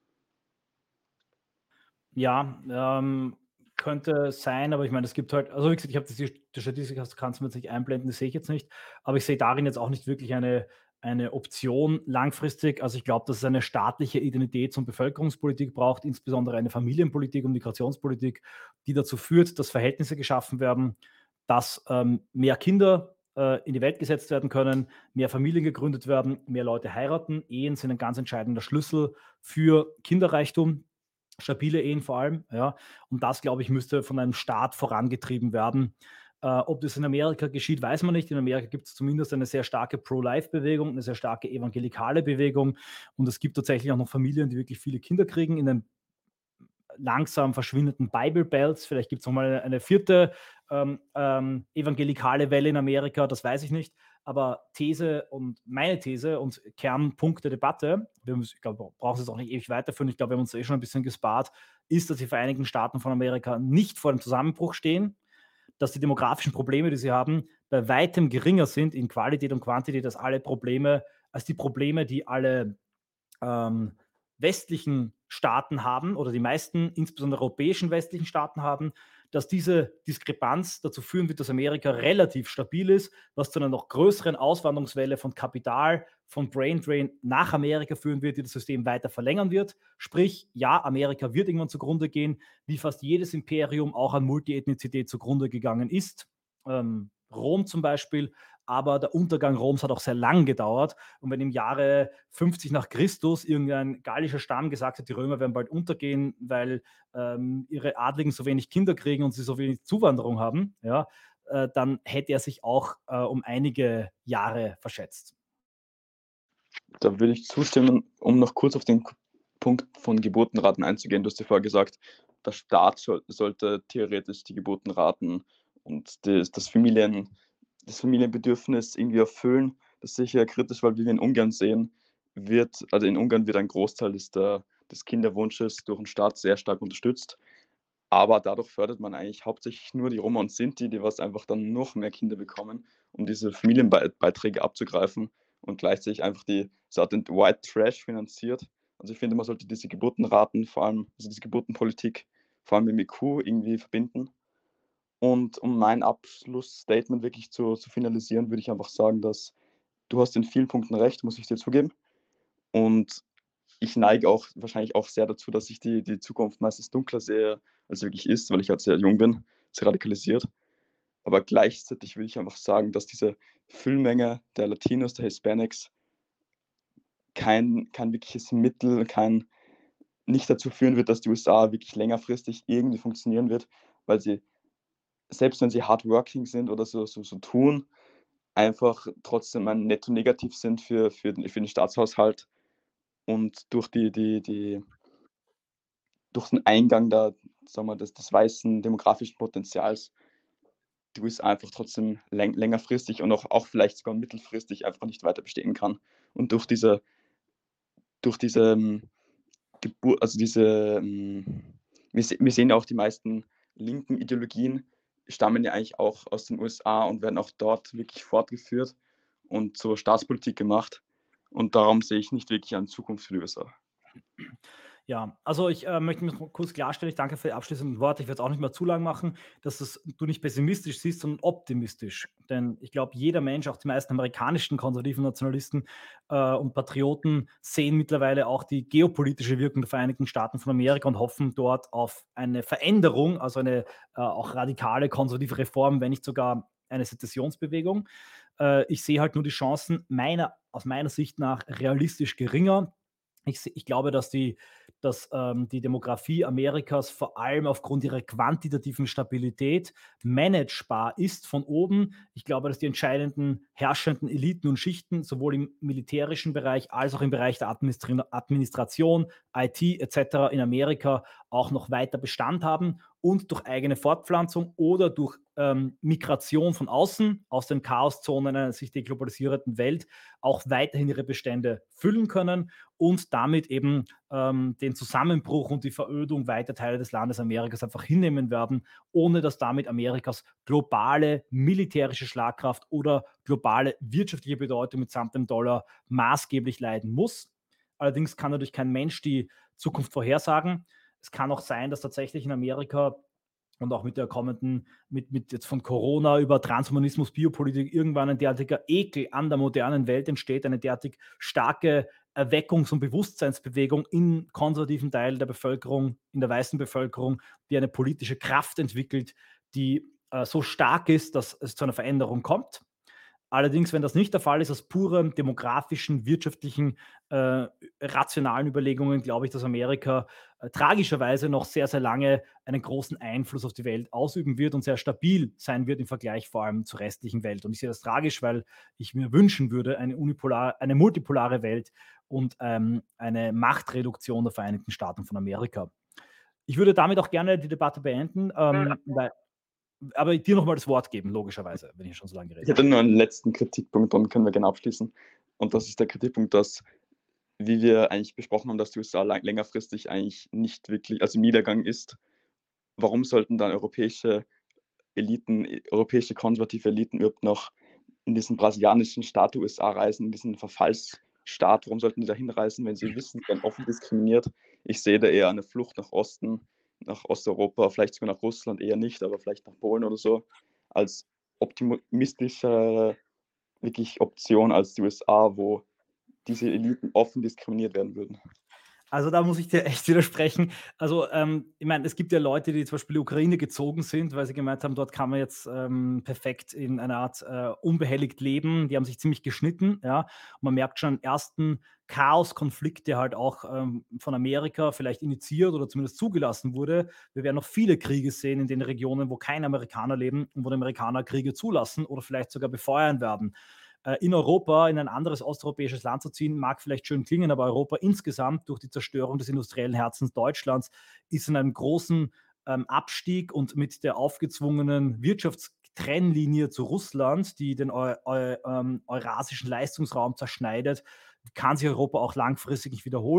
Ja, ähm, könnte sein, aber ich meine, es gibt halt, also wie gesagt, ich habe die, die Statistik, hast, kannst du mir jetzt nicht einblenden, das sehe ich jetzt nicht, aber ich sehe darin jetzt auch nicht wirklich eine, eine Option langfristig. Also ich glaube, dass es eine staatliche Identitäts- und Bevölkerungspolitik braucht, insbesondere eine Familienpolitik und Migrationspolitik, die dazu führt, dass Verhältnisse geschaffen werden, dass ähm, mehr Kinder äh, in die Welt gesetzt werden können, mehr Familien gegründet werden, mehr Leute heiraten. Ehen sind ein ganz entscheidender Schlüssel für Kinderreichtum, stabile Ehen vor allem, ja. Und das, glaube ich, müsste von einem Staat vorangetrieben werden. Äh, ob das in Amerika geschieht, weiß man nicht. In Amerika gibt es zumindest eine sehr starke Pro-Life-Bewegung, eine sehr starke evangelikale Bewegung. Und es gibt tatsächlich auch noch Familien, die wirklich viele Kinder kriegen in den langsam verschwindenden Bible Belts. Vielleicht gibt es noch mal eine vierte ähm, ähm, evangelikale Welle in Amerika, das weiß ich nicht. Aber These und meine These und Kernpunkt der Debatte, wir müssen, ich glaube, wir brauchen es jetzt auch nicht ewig weiterführen, ich glaube, wir haben uns eh schon ein bisschen gespart, ist, dass die Vereinigten Staaten von Amerika nicht vor dem Zusammenbruch stehen, dass die demografischen Probleme, die sie haben, bei weitem geringer sind in Qualität und Quantität als alle Probleme, als die Probleme, die alle ähm, westlichen Staaten haben oder die meisten, insbesondere europäischen westlichen Staaten haben, dass diese Diskrepanz dazu führen wird, dass Amerika relativ stabil ist, was zu einer noch größeren Auswanderungswelle von Kapital, von Brain Drain nach Amerika führen wird, die das System weiter verlängern wird. Sprich, ja, Amerika wird irgendwann zugrunde gehen, wie fast jedes Imperium auch an Multiethnizität zugrunde gegangen ist. Ähm, Rom zum Beispiel, aber der Untergang Roms hat auch sehr lang gedauert. Und wenn im Jahre fünfzig nach Christus irgendein gallischer Stamm gesagt hat, die Römer werden bald untergehen, weil ähm, ihre Adligen so wenig Kinder kriegen und sie so wenig Zuwanderung haben, ja, äh, dann hätte er sich auch äh, um einige Jahre verschätzt. Da würde ich zustimmen, um noch kurz auf den Punkt von Geburtenraten einzugehen. Du hast ja vorher gesagt, der Staat soll, sollte theoretisch die Geburtenraten und das, das, Familien, das Familienbedürfnis irgendwie erfüllen. Das ist sicher kritisch, weil wie wir in Ungarn sehen, wird, also in Ungarn wird ein Großteil des, der, des Kinderwunsches durch den Staat sehr stark unterstützt. aber dadurch fördert man eigentlich hauptsächlich nur die Roma und Sinti, die was einfach dann noch mehr Kinder bekommen, um diese Familienbeiträge abzugreifen und gleichzeitig einfach die so den White Trash finanziert. Also, ich finde, man sollte diese Geburtenraten vor allem also, diese Geburtenpolitik vor allem mit dem I Q irgendwie verbinden. Und um mein Abschlussstatement wirklich zu zu finalisieren, würde ich einfach sagen, dass du hast in vielen Punkten recht, muss ich dir zugeben. Und ich neige auch wahrscheinlich auch sehr dazu, dass ich die die Zukunft meistens dunkler sehe, als sie wirklich ist, weil ich halt sehr jung bin, sehr radikalisiert. Aber gleichzeitig will ich einfach sagen, dass diese Füllmenge der Latinos, der Hispanics kein kein wirkliches Mittel, kein nicht dazu führen wird, dass die U S A wirklich längerfristig irgendwie funktionieren wird, weil sie, selbst wenn sie hardworking sind oder so so so tun, einfach trotzdem ein netto negativ sind für für den für den Staatshaushalt und durch die die die durch den Eingang da, sagen wir, des des weißen demografischen Potenzials die U S A einfach trotzdem läng längerfristig und auch auch vielleicht sogar mittelfristig einfach nicht weiter bestehen kann. Und durch diese durch diese, hm, Gebur also diese, hm wir se wir sehen ja auch die meisten linken Ideologien stammen ja eigentlich auch aus den U S A und werden auch dort wirklich fortgeführt und zur Staatspolitik gemacht. Und darum sehe ich nicht wirklich eine Zukunft für die U S A. Ja, also ich äh, möchte mich noch kurz klarstellen, ich danke für die abschließenden Worte. Ich werde es auch nicht mehr zu lang machen, dass es, du nicht pessimistisch siehst, sondern optimistisch. Denn ich glaube, jeder Mensch, auch die meisten amerikanischen konservativen Nationalisten äh, und Patrioten, sehen mittlerweile auch die geopolitische Wirkung der Vereinigten Staaten von Amerika und hoffen dort auf eine Veränderung, also eine äh, auch radikale konservative Reform, wenn nicht sogar eine Sezessionsbewegung. Äh, ich sehe halt nur die Chancen meiner, aus meiner Sicht nach realistisch geringer. Ich, se- ich glaube, dass die, dass ähm, die Demografie Amerikas vor allem aufgrund ihrer quantitativen Stabilität managebar ist von oben. Ich glaube, dass die entscheidenden herrschenden Eliten und Schichten sowohl im militärischen Bereich als auch im Bereich der Administri Administration, I T et cetera in Amerika auch noch weiter Bestand haben und durch eigene Fortpflanzung oder durch ähm, Migration von außen, aus den Chaoszonen einer sich deglobalisierenden Welt, auch weiterhin ihre Bestände füllen können und damit eben ähm, den Zusammenbruch und die Verödung weiter Teile des Landes Amerikas einfach hinnehmen werden, ohne dass damit Amerikas globale militärische Schlagkraft oder globale wirtschaftliche Bedeutung mitsamt dem Dollar maßgeblich leiden muss. Allerdings kann natürlich kein Mensch die Zukunft vorhersagen. Es kann auch sein, dass tatsächlich in Amerika und auch mit der kommenden, mit, mit jetzt von Corona über Transhumanismus, Biopolitik irgendwann ein derartiger Ekel an der modernen Welt entsteht, eine derartig starke Erweckungs- und Bewusstseinsbewegung in konservativen Teilen der Bevölkerung, in der weißen Bevölkerung, die eine politische Kraft entwickelt, die äh, so stark ist, dass es zu einer Veränderung kommt. Allerdings, wenn das nicht der Fall ist, aus puren demografischen, wirtschaftlichen, äh, rationalen Überlegungen, glaube ich, dass Amerika äh, tragischerweise noch sehr, sehr lange einen großen Einfluss auf die Welt ausüben wird und sehr stabil sein wird im Vergleich vor allem zur restlichen Welt. Und ich sehe das tragisch, weil ich mir wünschen würde, eine, unipolar, eine multipolare Welt und ähm, eine Machtreduktion der Vereinigten Staaten von Amerika. Ich würde damit auch gerne die Debatte beenden, ähm, weil, aber dir nochmal das Wort geben, logischerweise, wenn ich schon so lange Ich geredet hätte habe. nur einen letzten Kritikpunkt, dann können wir gerne abschließen. Und das ist der Kritikpunkt, dass, wie wir eigentlich besprochen haben, dass die U S A lang längerfristig eigentlich nicht wirklich also im Niedergang ist. Warum sollten dann europäische Eliten, e europäische konservative Eliten überhaupt noch in diesen brasilianischen Staat der U S A reisen, in diesen Verfallsstaat? Warum sollten die da hinreisen, wenn sie wissen, sie werden offen diskriminiert? Ich sehe da eher eine Flucht nach Osten, nach Osteuropa, vielleicht sogar nach Russland, eher nicht, aber vielleicht nach Polen oder so, als optimistische wirklich Option als die U S A, wo diese Eliten offen diskriminiert werden würden. Also, da muss ich dir echt widersprechen. Also, ähm, ich meine, es gibt ja Leute, die zum Beispiel in die Ukraine gezogen sind, weil sie gemeint haben, dort kann man jetzt, ähm, perfekt in einer Art, äh, unbehelligt leben. Die haben sich ziemlich geschnitten, ja. Und man merkt schon am ersten Chaoskonflikt, der halt auch, ähm, von Amerika vielleicht initiiert oder zumindest zugelassen wurde. Wir werden noch viele Kriege sehen in den Regionen, wo keine Amerikaner leben und wo die Amerikaner Kriege zulassen oder vielleicht sogar befeuern werden. Äh, in Europa, in ein anderes osteuropäisches Land zu ziehen, mag vielleicht schön klingen, aber Europa insgesamt durch die Zerstörung des industriellen Herzens Deutschlands ist in einem großen ähm, Abstieg und mit der aufgezwungenen Wirtschaftstrennlinie zu Russland, die den Eu Eu ähm, eurasischen Leistungsraum zerschneidet, kann sich Europa auch langfristig nicht wiederholen.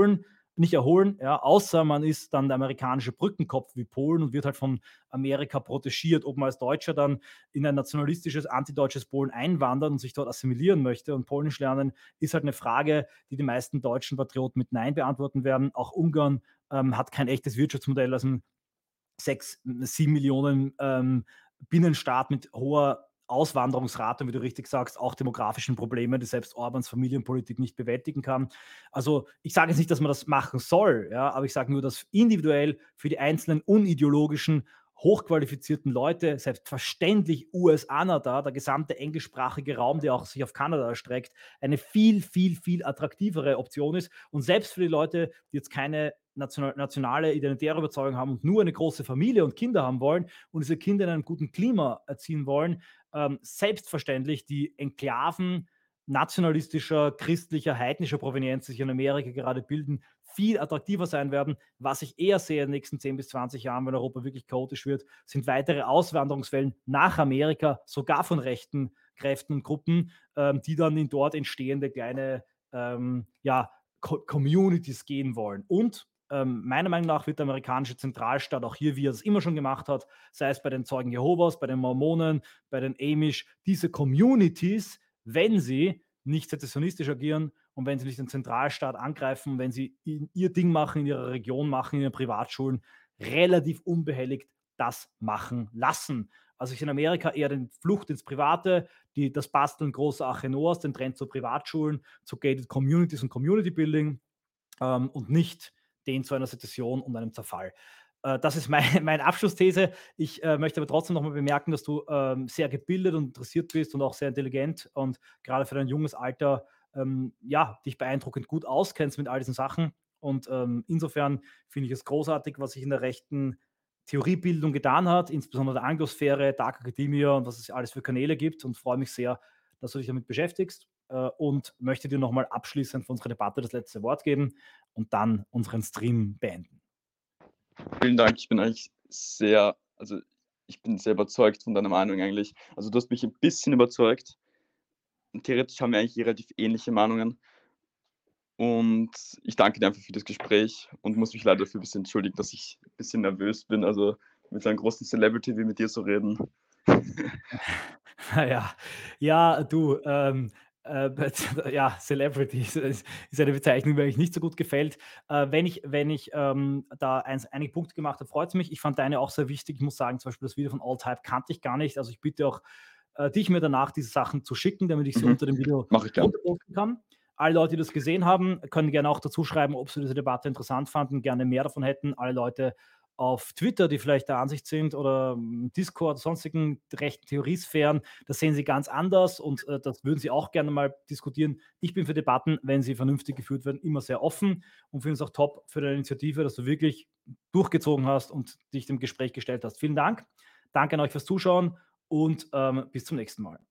nicht erholen, ja, außer man ist dann der amerikanische Brückenkopf wie Polen und wird halt von Amerika protegiert. Ob man als Deutscher dann in ein nationalistisches, antideutsches Polen einwandert und sich dort assimilieren möchte und Polnisch lernen, ist halt eine Frage, die die meisten deutschen Patrioten mit Nein beantworten werden. Auch Ungarn ähm, hat kein echtes Wirtschaftsmodell, also ein sechs, sieben Millionen ähm, Binnenstaat mit hoher Auswanderungsrate, wie du richtig sagst, auch demografischen Problemen, die selbst Orbáns Familienpolitik nicht bewältigen kann. Also ich sage jetzt nicht, dass man das machen soll, ja, aber ich sage nur, dass individuell für die einzelnen unideologischen, hochqualifizierten Leute, selbstverständlich U S A da, der gesamte englischsprachige Raum, der auch sich auf Kanada erstreckt, eine viel, viel, viel attraktivere Option ist. Und selbst für die Leute, die jetzt keine national, nationale identitäre Überzeugung haben und nur eine große Familie und Kinder haben wollen und diese Kinder in einem guten Klima erziehen wollen, ähm, selbstverständlich die Enklaven nationalistischer, christlicher, heidnischer Provenienz, die sich in Amerika gerade bilden, viel attraktiver sein werden. Was ich eher sehe in den nächsten zehn bis zwanzig Jahren, wenn Europa wirklich chaotisch wird, sind weitere Auswanderungswellen nach Amerika, sogar von rechten Kräften und Gruppen, ähm, die dann in dort entstehende kleine ähm, ja, Co Communities gehen wollen. Und ähm, meiner Meinung nach wird der amerikanische Zentralstaat auch hier, wie er es immer schon gemacht hat, sei es bei den Zeugen Jehovas, bei den Mormonen, bei den Amish, diese Communities, wenn sie nicht sezessionistisch agieren und wenn sie nicht den Zentralstaat angreifen, wenn sie ihr Ding machen, in ihrer Region machen, in ihren Privatschulen, relativ unbehelligt das machen lassen. Also ich in Amerika eher den Flucht ins Private, die, das Basteln großer Arche Noahs, den Trend zu Privatschulen, zu Gated Communities und Community Building ähm, und nicht den zu einer Sezession und einem Zerfall. Äh, das ist mein, meine Abschlussthese. Ich äh, möchte aber trotzdem nochmal bemerken, dass du ähm, sehr gebildet und interessiert bist und auch sehr intelligent und gerade für dein junges Alter ähm, ja, dich beeindruckend gut auskennst mit all diesen Sachen. Und ähm, insofern finde ich es großartig, was sich in der rechten Theoriebildung getan hat, insbesondere der Anglosphäre, Dark Academia und was es alles für Kanäle gibt und freue mich sehr, dass du dich damit beschäftigst äh, und möchte dir nochmal abschließend für unsere Debatte das letzte Wort geben und dann unseren Stream beenden. Vielen Dank. Ich bin eigentlich sehr, also ich bin sehr überzeugt von deiner Meinung eigentlich. Also du hast mich ein bisschen überzeugt. Und theoretisch haben wir eigentlich relativ ähnliche Meinungen. Und ich danke dir einfach für das Gespräch und muss mich leider dafür ein bisschen entschuldigen, dass ich ein bisschen nervös bin. Also mit so einem großen Celebrity wie mit dir zu reden. Ja, ja, du, ähm, äh, ja, Celebrity ist, ist ist eine Bezeichnung, die mir eigentlich nicht so gut gefällt. Äh, wenn ich, wenn ich ähm, da eins, einige Punkte gemacht habe, freut es mich. Ich fand deine auch sehr wichtig. Ich muss sagen, zum Beispiel das Video von Alltype kannte ich gar nicht. Also ich bitte auch äh, dich, mir danach diese Sachen zu schicken, damit ich sie Mhm. unter dem Video Mache ich gern. runterposten kann. Alle Leute, die das gesehen haben, können gerne auch dazu schreiben, ob sie diese Debatte interessant fanden, gerne mehr davon hätten. Alle Leute auf Twitter, die vielleicht der Ansicht sind oder im Discord, sonstigen rechten Theoriesphären, das sehen sie ganz anders und äh, das würden sie auch gerne mal diskutieren. Ich bin für Debatten, wenn sie vernünftig geführt werden, immer sehr offen und finde es auch top für deine Initiative, dass du wirklich durchgezogen hast und dich dem Gespräch gestellt hast. Vielen Dank. Danke an euch fürs Zuschauen und ähm, bis zum nächsten Mal.